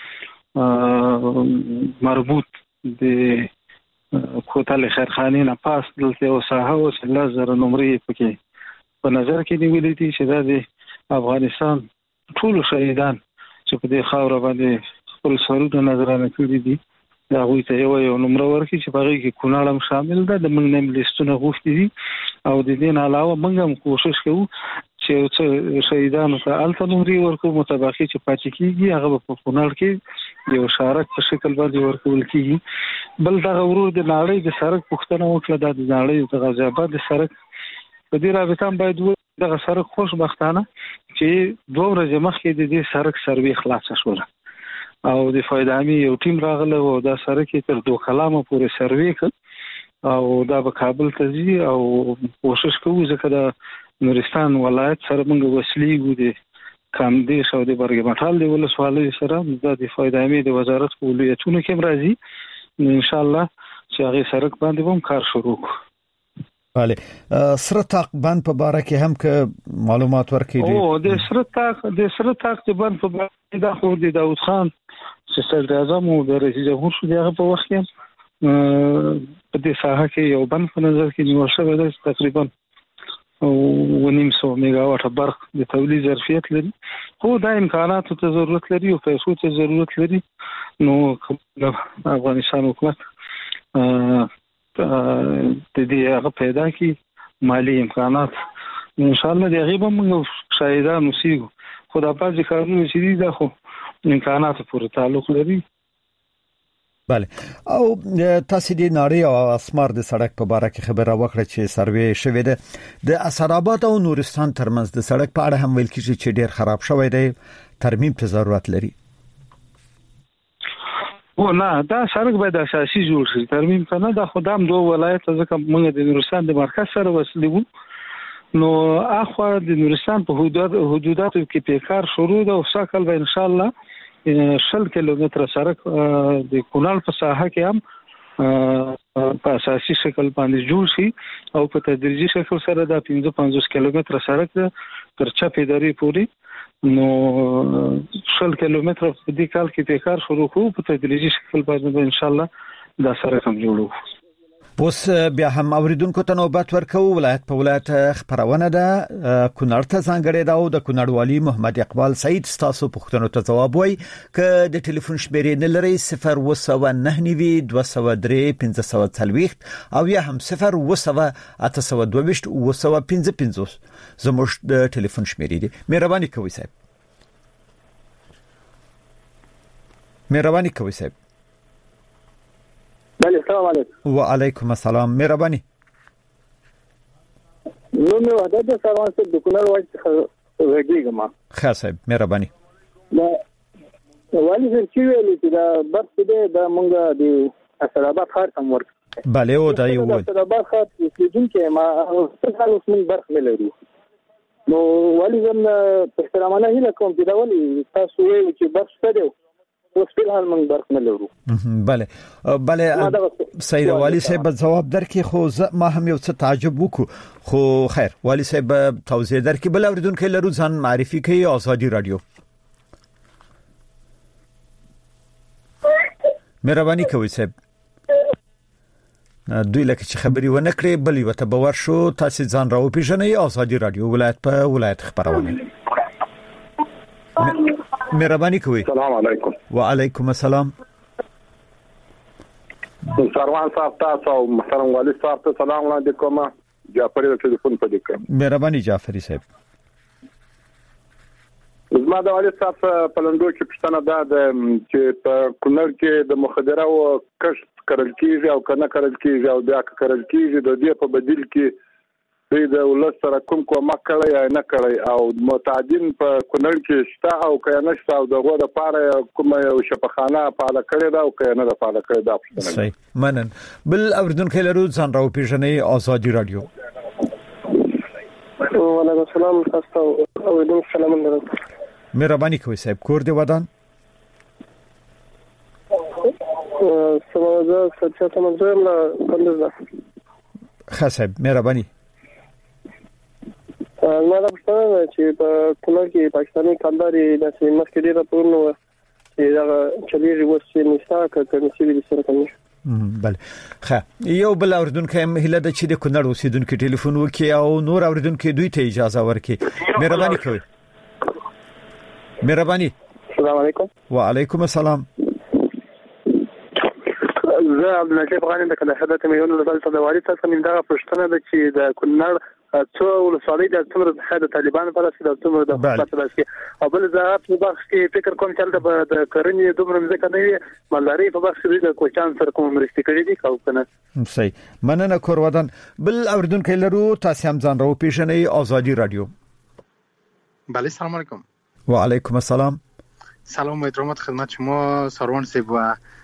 S4: مربوط د کوتل خیرخانې نه پاس دلته او ساحه او 1000 نمرې پکې په نظر کې نیولې دي چې دا د افغانستان ټول شهیدان چې په دې خاور باندې خپل سرونه نظرانه کړی دي دا غوي ته یو نمبر ورکړي چې په کې کوناړم شامل ده د موږ نیم لیستونه غوښتي دي او د دې نه علاوه موږ هم کوشش کوو چې شهیدانو ته الته نمرې ورکو متباقي چې پاتې کیږي هغه په کوناړ کې یو شارک په شکل باندې ورکول کیږي بل دا ورور د ناړۍ د سرک پښتنه وکړه د ناړۍ د غزا آباد د سرک په دې رابطه باید دغه سرک خوشبختانه چې 2 ورځې مخکې د دې سرک سروي خلاص شول او د فایدامي یو ټیم راغله او دا سرک تر 2 کلامه پورې سروي کړ او دا په کابل ته ځي او کوشش کوي ځکه د نورستان ولایت سره موږ وسلې ګو کاندیش او د برګ مټال دی ولسوالۍ سره د دفاع دایمي د وزارت په ولایتونو کې راځي ان شاء الله چې هغه سرک باندې هم کار شروع کړو.
S3: بله سره تاق بند په باره کې هم که معلومات ورکړي دي.
S4: او د سره تاق د بند په باره کې د خو د داوود خان چې صدر اعظم او د رئیس جمهور شو دغه په وخت کې په دې ساحه کې یو بند په نظر کې نیول شوی دی تقریبا 900 میگا واټ برق د تولید ظرفیت لري. خو دا امکاناتو ته ضرورت لري او پیسو ته ضرورت لري. نو افغانستان حکومت د دې هغه پیدا کی مالی امکانات ان شاء الله د غیبه موږ شاهدان اوسېږو. خو دا پاتې کارونه چې دي دا خو امکاناتو پورې تعلق لري.
S3: بله او تاسو د نړۍ او اسمار د سړک په باره کې خبره وکړه چې سروې شوې ده د اسراباد او نورستان ترمنځ د سړک په اړه هم ویل کیږي چې ډیر خراب شوی دی ترمیم ته ضرورت لري.
S4: او نه دا سړک باید اساسي جوړ شي ترمیم کنه دا خدام دوه ولایت ځکه موږ د نورستان د مرکز سره وصلې وو نو اخو د نورستان په حدوداتو کې پیکار شروع ده او ساکل به ان شاء الله 60 کیلومتر سړک د کونړ په ساحه کې هم په اساسي شکل باندې جوړ شي او په تدریجي شکل سره د 55 کیلومتر سړک تر چپې درې پورې نو 60 کیلومتر په دې کال کې پیکار شروع کوو په تدریجي شکل باندې ان شاء الله دا سړک هم جوړو.
S3: اوس بیا هم اوریدونکو ته نوبت ورکو ولایت په ولایت خبرونه ده کونړ ته ځانګړې ده او د کونړ والی محمد اقبال سعید تاسو پوښتنو ته جواب وای ک د ټلیفون شمیرې نه لري 02992031540 او یا هم 02822 زموږ د ټلیفون شمیرې دي. مهرباني کوئ صاحب.
S8: بله السلام علیکم.
S3: وعلیکم السلام. مهرباني.
S8: نو مې وعده ده سلام ته د کونړ وایي غږیږم.
S3: ښه صاحب مهرباني.
S8: دا والی چې ویلې چې دا برق دې د مونږ د اسراباد ښار ته ورک.
S3: بله او دا یو
S8: اسراباد ښار چې ما څنګه اوس موږ برق نه لرو. نو والی زم په احترامانه هیله کوم چې دا والی تاسو ویل چې برق شته اوس په حال موږ برق نه لرو.
S3: بله سید والی صاحب جواب درکې خو ما هم یو څه تعجب وکړو خو خیر والی صاحب توضیح درکې بل اوریدونکو لرو ځان معرفي کوي آزادی رادیو. مهرباني کوئ صاحب. دوی لکه چې خبري ونه کړې بل یو ته باور شو تاسو ځان راو پیژنئ آزادی رادیو ولایت په ولایت خبرونه. مهرباني کوئ.
S5: السلام علیکم.
S3: وعلیکم السلام.
S5: سروان صاحب تاسو محترم والی صاحب ته سلام علیکم. جعفری د ټلیفون په دې کې.
S3: مهرباني جعفری صاحب.
S5: زما د والی صاحب په لندو کې پښتنه ده چې په کونړ کې د مخدره او کښت کرل کیږي او کنه کرل کیږي او بیا کرل کیږي د دې په بدیل کې د ولس سره کوم کړی یا نه کړی او متعدین په کونړ کې شته او کنه شته او دغه لپاره کوم یو شفاخانه فعال کړی دا او کنه د فعال کړی دا پښتنه.
S3: صحیح منن. بل اوریدونکو لرو ځان راو پیژنئ آزادی رادیو.
S7: وعلیکم السلام تاسو اوریدونکو سلام علیکم.
S3: مهرباني کوئ صاحب کور دی ودان.
S7: سمازه سچاته مزم لا کندزه.
S3: ښه صاحب مهرباني.
S7: ما دا پښتنه چې په کونړ کې پاکستاني کانداري د سیمه کې ډیره پورنه چې دا چلیږي وسې نشته کړي چې دې سره کوي.
S3: بله ښه یو بل اوریدونکو هم هله د چې د کونړ اوسیدونکو ټلیفون وکي او نور اوریدونکو دوی ته اجازه ورکړي. مهرباني کوئ. مهرباني.
S7: السلام علیکم.
S3: وعلیکم السلام.
S7: زه عبدالنجیب غانم د کندهار ته میون له دلته د والی تاسو نیم دا پښتنه د چې د کونړ څو ولسوالۍ د څومره د طالبان په لاس د څومره د حکومت په لاس کې او بل زه په بخش کې فکر کوم چې د کرنې دومره ځکه نه وي مالداري په بخش کې د کوچان سره کوم مرستې کړې دي او کنه.
S3: صحیح مننه کور ودان. بل اوریدونکو لرو تاسو هم ځان راو پیژنئ آزادی رادیو.
S12: بله سلام علیکم.
S3: و علیکم السلام.
S12: سلام و ادرامات خدمت شما سروان صاحب و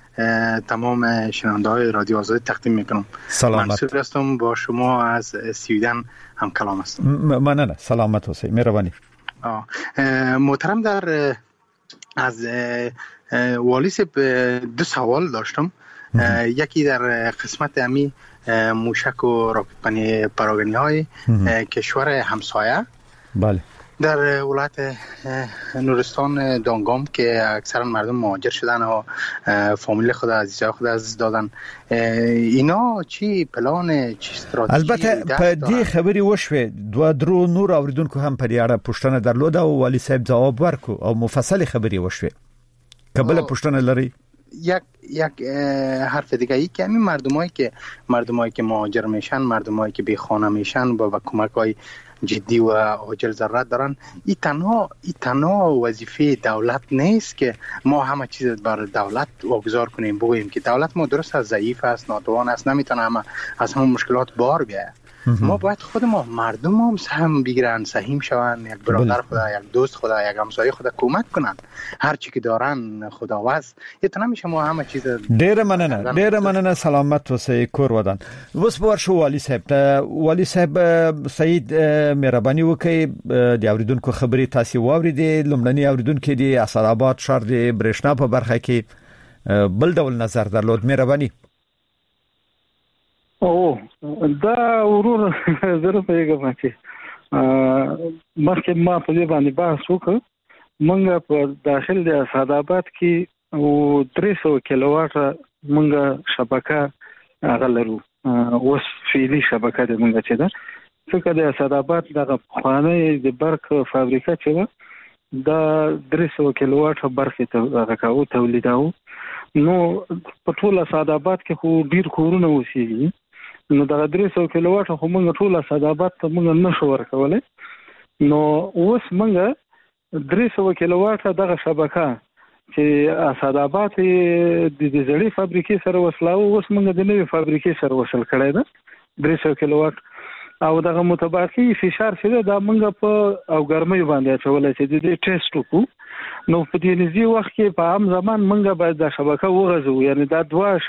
S12: تمام شنونده‌های رادیو آزادی تقدیم میکنم.
S3: سلامت.
S12: منصور هستم، با شما از سویدن هم کلام هستم.
S3: ممنون. سلامت باشید. مهربانی.
S12: محترم، در از والی صاحب 2 سوال داشتم. یکی در قسمت امی موشک و راکت پراگنی های کشور همسایه.
S3: بله.
S12: در ولایت نورستان دانگام که اکثرا مردم مهاجر شدن و فامیل خود عزیزای خود از دادن، اینا چی پلان، چی استراتژی؟
S3: البته په دې خبرې وشوه دوه درو نور اوریدونکو هم په دې اړه پوښتنه درلوده او والی صاحب جواب ورکو او مفصل خبرې وشوه. قبل پوښتنه لري
S12: یک حرف دیگه ای که همین مردمایی که مهاجر میشن، مردمایی که بی خانه میشن با کمک‌های جدی و عاجل ضرورت دارن، این تنها وظیفه دولت نیست که ما همه چیز بر دولت واگذار کنیم، بگوییم که دولت ما درست است، ضعیف است، ناتوان است، نمیتونه از همون مشکلات بار بیاید. ما باید خود ما مردم هم سهم بگیرن، سهیم شون، یک برادر خدا، یک دوست خدا، یک همسایه خدا کمک کنن، هر چی که دارن خداوند. یتونه میشه ما همه چیز.
S3: ډیر مننه. سلامت اوسئ کور ودان. وس ورشو والی صاحب سعید مهرباني وکي د اوریدونکو خبري تاسو واوریدې. لمړنی اوریدونکو د اسداباد شهر د برېښنا په برخه کې بل ډول نظر درلود. مهرباني.
S4: دا ورور زره په یوه باندې مخکې ما په دې باندې بحث وکړ. موږ په داخل د اسداباد کې 300 کیلوواټ موږ شبکه غلرو، اوس فعلی شبکه د موږ چې ده څنګه د اسداباد دغه خوانه د برق فابریکه چې دا 300 کیلوواټ برق ته تولیداو. نو په ټول اسداباد کې خو ډیر کورونه وسیږي، نو دا 300 کیلوواټ خو موږ ټول اسداباد ته موږ نشو ورکولای. نو اوس موږ 300 کیلوواټ دغه شبکه چې اسداباد د زړې فابریکې سره وصلاو، اوس موږ د نوې فابریکې سره وصل کړی ده 300 کیلوواټ. او دغه متباقي فشار چې دا موږ په او ګرمۍ باندې اچولای چې د ټیسټ وکړو. نو په دې نږدې وخت کې په عام زمان موږ باید د شبکه وغځو، یعنی دا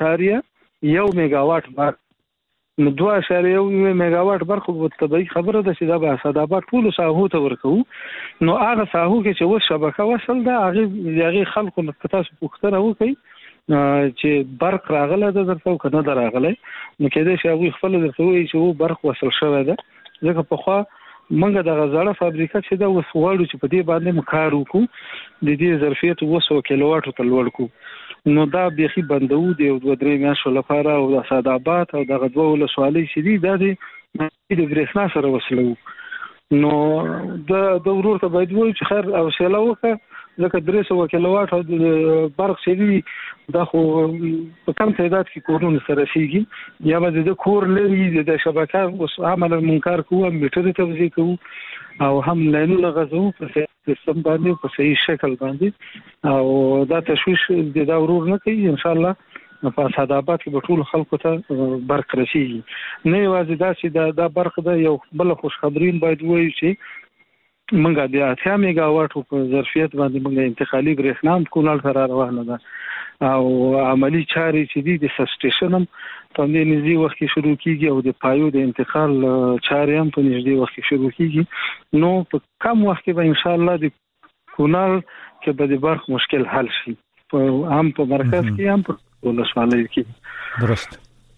S4: 2.1 میگاواټ برق. نو 2.1 میگاواټ برق په طبيعي خبره ده چې دا به اسداباد ټول ساحو ته ورکو. نو هغه ساحو کې چې اوس شبکه وصل ده هغه خلکو نه تاسو پوښتنه وکړي چې برق راغله ده درته کنه دراغله، نو کېدای شي هغه خپل درته وایي چې و برق وصل شوی ده. ځکه په خوا منګه د غزاړه فابریکه چې دا وسوالو چې په دې باندې مکار وکړو د دې ظرفیت 200 کیلوواټ ته لوړ کو. نو دا بيخي بندو دی او 2-3 میاشتو لپاره او د اسداباد او دغه دوه ولسوالۍ چې دي دا د برېښنا سره وصلو. نو د ورور ته باید وایي چې خیر او سیلا وکړه، ځکه 300 کیلوواټ او برق چې دی دا خو په کم تعداد کې کورونه سره شيږي، یا به د کور لري د شبکه اوس عمل منکر کوو، میټر توزیع کوو او هم لاینونه غزو په سیستم باندې په صحیح شکل باندې، او دا تشویش د دا ورور نه کوي. ان شاء الله په اسداباد کې به ټول خلکو ته برق رسیږي. نه یوازې دا چې دا برق د یو بل خوشخبرین باید وایي چې منګه د 80 میگاواټ په ظرفیت باندې منګه انتقالي برېښنا کونال سره روانه ده او عملی چاري چې دي د سټیشن هم په دې نږدې وخت کې شروع کیږي او د پایو د انتقال چاري هم په نږدې وخت کې شروع کیږي. نو په کم وخت کې به ان شاء الله د کونال کې به د برق مشکل حل شي، هم په مرکز کې هم په ولسوالۍ کې.
S3: درست.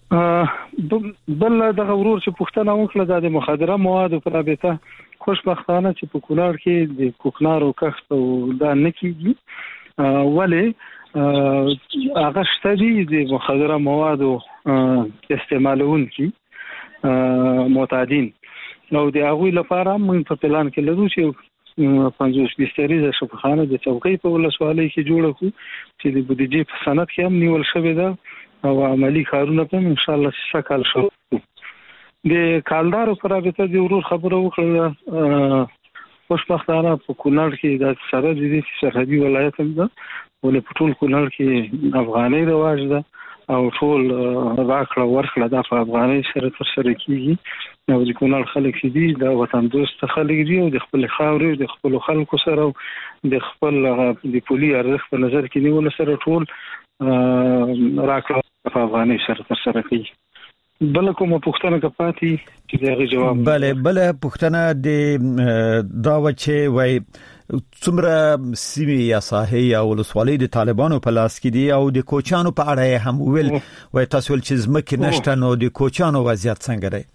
S4: بل دغه ورور چې پښتنه وکړه د مخدره موادو په رابطه، خوشبختانه چې په کونړ کې د کوکنارو کښت او دا نه کیږي، ولی هغه شته دي د مخدره موادو استعمالونکي معتادین، نو د هغوی لپاره موږ په پلان کې لرو چې 50 بستریزه شفاخانه د چوکۍ په ولسوالۍ کې جوړه کړو چې د بودیجې په سند کې هم نیول شوی ده او عملی کارونه په ان شاء الله شکل شو. د کالدارو پر رابطه د ورور خبره وکړه، خوشبختانه په کونړ کې د سره د سرحدي ولایت هم ده، ولې په ټول کونړ کې افغاني رواج ده او ټول راکړه ورکړه د افغاني سره تر سره کیږي. او د کونړ خلک چې دي دا وطن دوست خلک دي او د خپل خاورې او د خپل خلکو سره د خپل د پولي ارزښت په نظر کې نیول سره ټول راکړه په افغاني سره کوي. بل کومه پوښتنه کپاتي چې دغه جواب
S3: بل پوښتنه د دا وچه وای څومره سیمه یا ساحه یا ولسوالۍ د طالبانو په لاس کې دي او د کوچانو په اړه هم ویل وای تاسو ول چې زمکه نشته نو د کوچانو وضعیت څنګه دی؟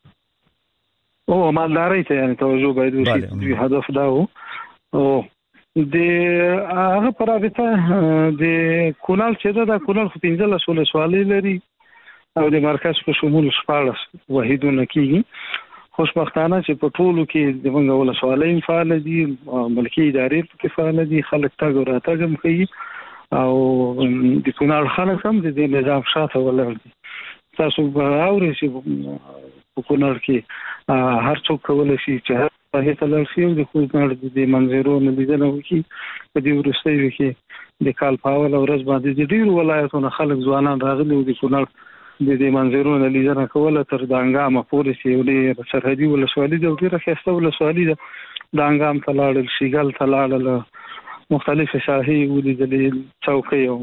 S4: مالداري ته یعنی توجه باید وشي. هدف دا و او د هغه پرابطه د کونال چې دا کونال خو 15 ولسوالۍ لري او د مرکز په شمول 14 واحدونه کېږي. خوشبختانه چې په ټولو کې د موږ ولسوالۍ فعال دي، ملکي ادارې په فعال دي، خلک تاګ راتګ کوي او د کونال خلک هم د نظام شاته ولاړ دي. تاسو به اورئ چې په کونال کې هر څوک کولای شي چې هغه ته لاړ شي او د کونال د منظرونو لیدنه وکړي. په دې وروستیو کې د کال په اول ورځ باندې د ډیرو ولایتونو خلک ځوانان راغلي او د کونال د منظرونو لیدنه کوله تر د انګام پورې چې ولې سرحدي ولسوالۍ د ډیره خسته ولسوالۍ د انګام تلاړل شیګل تلاړل مختلف ساحې ولیدلې چوکۍ او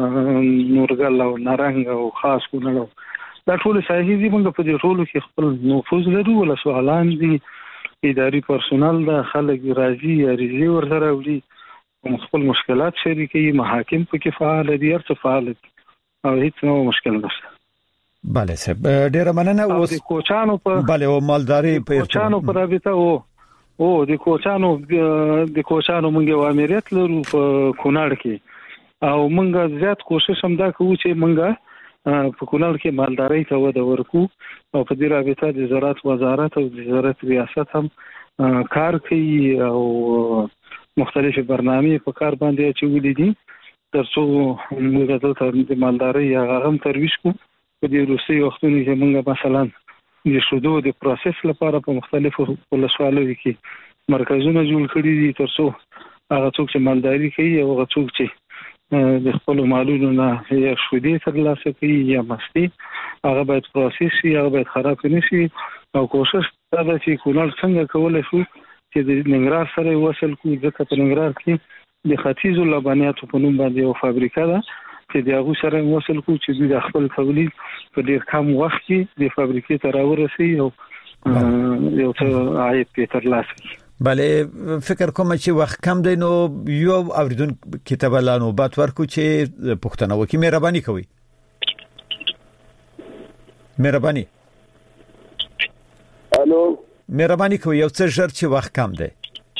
S4: نورګل او نارنګ او خاص کونړ دا ټول ساحې دي. موږ په دې ټولو کې خپل نفوذ لرو. ولسوالان دي، اداري پرسونل د خلک راځي اړیزي ورسره وړي، خپل مشکلات شریکي، محاکم پکې فعال دي، هر څه فعال دي او هیڅ نو مشکل نشته.
S3: بله صاحب ډیره مننه. اوس
S4: د کوچانو په
S3: بله او مالداري په
S4: کوچانو پر رابطه او د کوچانو موږ یو امریت لرو په کونړ کې او موږ زیات کوشش هم دا کوو چې موږ په کونړ کې مالداري ته وده ورکو او په دې رابطه د زراعت وزارت او د زراعت ریاست هم کار کوي او مختلفې برنامې په کار باندې چولې دي ترڅو موږ د مالداري هغه هم ترویج کوو. په دې وروستي وختونو کې موږ مثلا د شودو د پروسس لپاره په مختلفو ولسوالیو کې مرکزونه جوړ کړي دي ترڅو هغه څوک چې مالداري کوي او هغه څوک چې د خپل مالونو نه یا شودې ترلاسه کوي یا مستي هغه باید پروسس شي، هغه باید خراب نه شي. او کوشش دا ده چې کونړ څنګه کولای شو چې د ننګرهار سره وصل کوو، ځکه په ننګرهار کې د ختیځو لبنیاتو په نوم باندې یو فابریکه ده چې د هغه سره وصل کوو چې د خپل تولید په ډیر کم وخت کې د فابریکې ته راورسي او یو څه عاید ترلاسه کړي.
S3: بله فکر کوم چې وخت کم دی نو یو اوریدون کتاب لانو بات ورکو چې پښتنه وکي مهرباني کوي. مهرباني
S13: الو
S3: مهرباني کوي یو څه ژر چې وخت کم دی.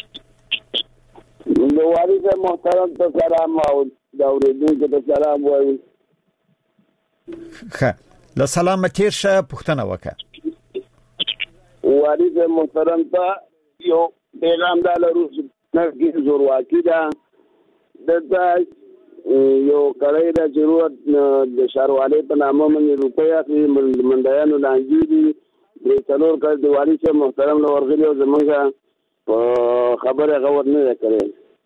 S13: نو والد محترم ته سلام او دا اوریدونکو ته سلام وایي.
S3: ښه له سلام تیرشه پښتنه وکړه.
S13: والد محترم ته یو پیغام دا لرو نه کې زورواکي دا دغه یو کړی دا ضرورت د شهروالۍ په نامه باندې روپیا اخلي منډیانو لانجې دي د څلور کال د والد محترم له ورغلي او زمونږ خبره غوړ نه کړي.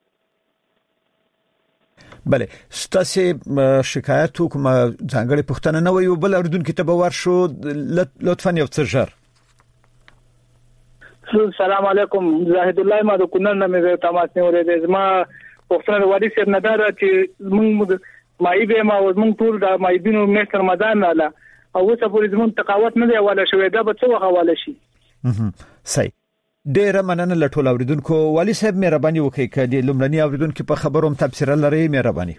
S3: بله ستاسو شکایت کوم ځانګړي پښتنه نه وي بل اردوونکو ته به ورشو لطفا یو څه ژر.
S9: السلام علیکم زاهد الله ما د کونړ نه مې تماس نیولې ده. زما پښتنه د وادي سر نه دا چې موږ مای به ما موږ ټول د مایبینو مستر رمضان نه او اوس په زمون تقاوت نه دی حواله شوې دا به څه حواله شي.
S3: صحیح ډیر مننه لټول اوریدونکو. والی صاحب مهرباني وکړئ کله لومړنی اوریدونکو په خبروم تفسیر لري مهرباني.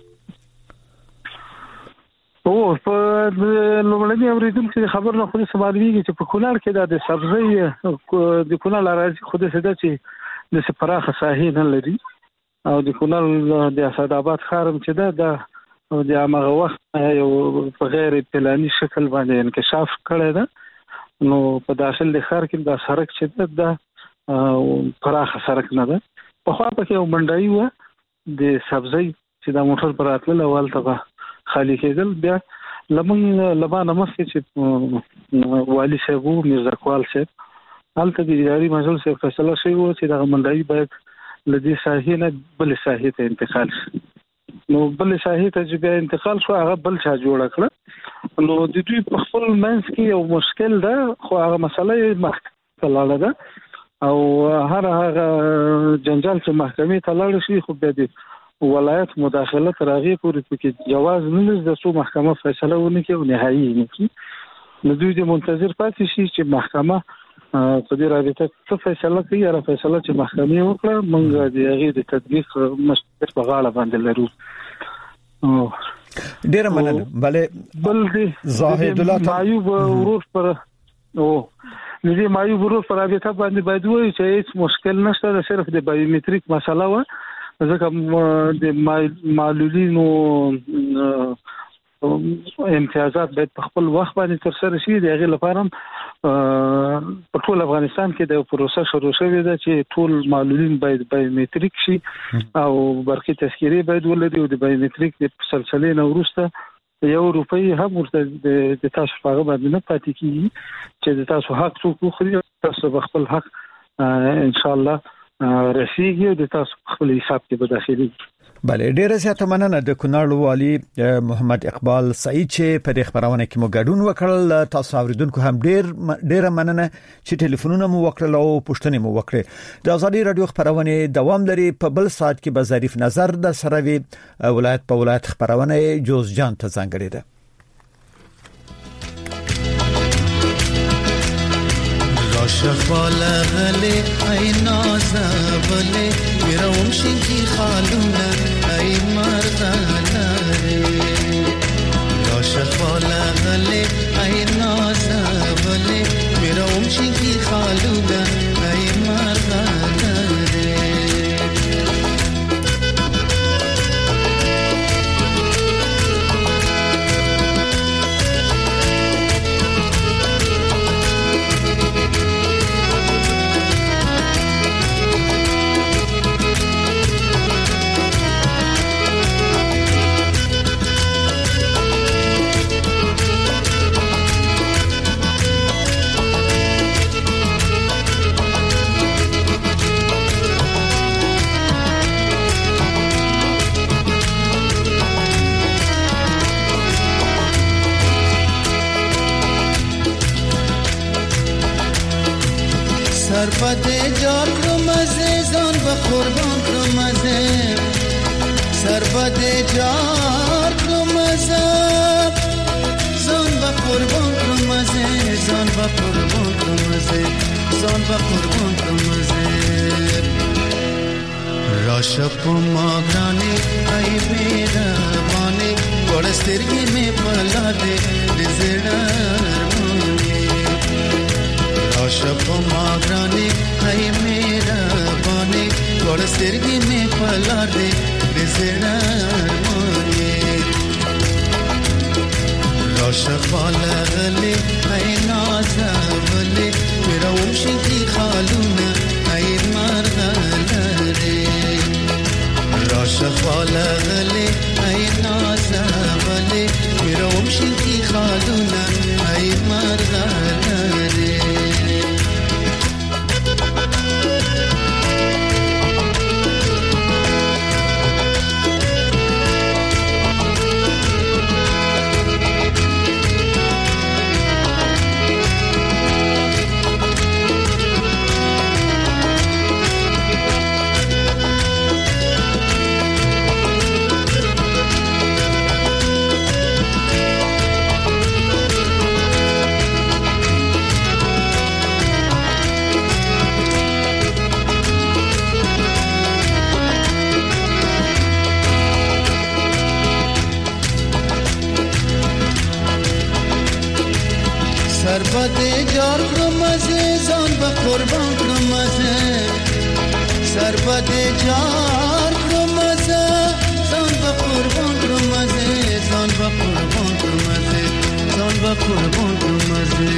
S4: په لومړنی اوریدونکو خبر نه خو سوال ویږي چې په کونړ کې د سبزی د کونړ راځي خو د سده چې د سپراخه ساحې نه لري او د کونړ د اسداباد خارم چې دا د هغه وخت یو په غیر پلاني شکل باندې انکشاف کړی ده. نو په داخل د ښار کې د سړک چې دا پراخه سړک نه ده. په خوا پکې یو منډای و د سبزی چې د موټر پر راتلل اول ته خالی کېدل. بیا لبانه مخکې چې والی صاحب میرزا کمال صاحب هلته د اداري مجلس فیصله شوی و چې د منډای باید لدی ساحې نه بل ساحې ته انتقال شي. نو بل ساحې ته چې بیا انتقال شو هغه بل چا جوړ کړ. نو د دوی په خپل منځ کې یو مشکل ده خو هغه مسله محکمه لاله ده او هر هغه جنجال چې محکمې ته لاړ شي خو بیا د ولایت مداخله ترغه پورې کې جواز نه لږ د څو محکمه فیصله ونه کوي او نهایی نه کوي. نو دوی د منتظر پاتې شي چې محکمه په دې رابطه څه فیصله کوي. یا فیصله چې محکمه وکړه موږ د هغه د تطبیق مسؤلیت په غاړه باندې لرو.
S3: ډیر مننه. بل
S4: دې
S3: زاهد الله
S4: معیوب ورور پر دې معیوب ورور پر رابطه باندې باید وایي چې هیڅ مشکل نشته، صرف د بایومټریک مسله و. ځکه د معلولینو امتیازات باید په خپل وخت باندې تر سره شي. د هغې لپاره په ټول افغانستان کې د پروسه شروع شوې ده چې ټول معلولین باید بایومټریک شي او برقي تذکیرې باید ولري او د بایومټریک د سلسلې نه وروسته ₹1 هم ورته د تاسو په هغه باندې نه پاتې کیږي چې د تاسو حق څوک وخوري. تاسو خپل حق ان شاء الله رسیږي د تاسو خپل حساب کې به داخلي.
S3: بله ډیره زیاته مننه د کونړ والي محمد اقبال سعید چې په دې خبرونه کې مو ګډون وکړل. تاسو اوریدونکو هم ډیره مننه چې ټلیفونونه مو وکړل او پوښتنې مو وکړې. د ازادي رادیو خبرونه دوام لري. په بل ساعت کې به ظریف نظر د سروي ولایت په ولایت خبرونه جوز جان ته ځانګړي ده.
S14: شخاله غلي اي نازبله يروم شنكي خالونا اي مرغانا يا شخاله غلي اي نازبله يروم شنكي خالونا اي مرغانا سربده جار کرمزه زان با قربان کرمزه سربده جار کرمزه زان با قربان کرمزه زان با قربان کرمزه زان با قربان کرمزه راشپ ماغرانه ای بیروانه گوڑسترگی میں پلا دے رزڑارمانه شب ماغرانی ای میرا بانی گوڑسترگی میں پلا دے بزرارمانی راشفال غلی ای نازولی میرا ومشنکی خالونا ای مرغلاری راشفال غلی ای نازولی میرا ومشنکی خالونا ای مرغلاری سربده جار کرمزه زان با قربان کرمزه سربده جار کرمزه زان با قربان کرمزه زان با قربان کرمزه زان با قربان کرمزه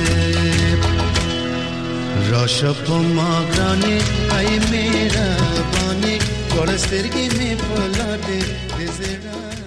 S14: راشپ ماغرانه ای میرا بانی گوڑسترگی میں پلا دے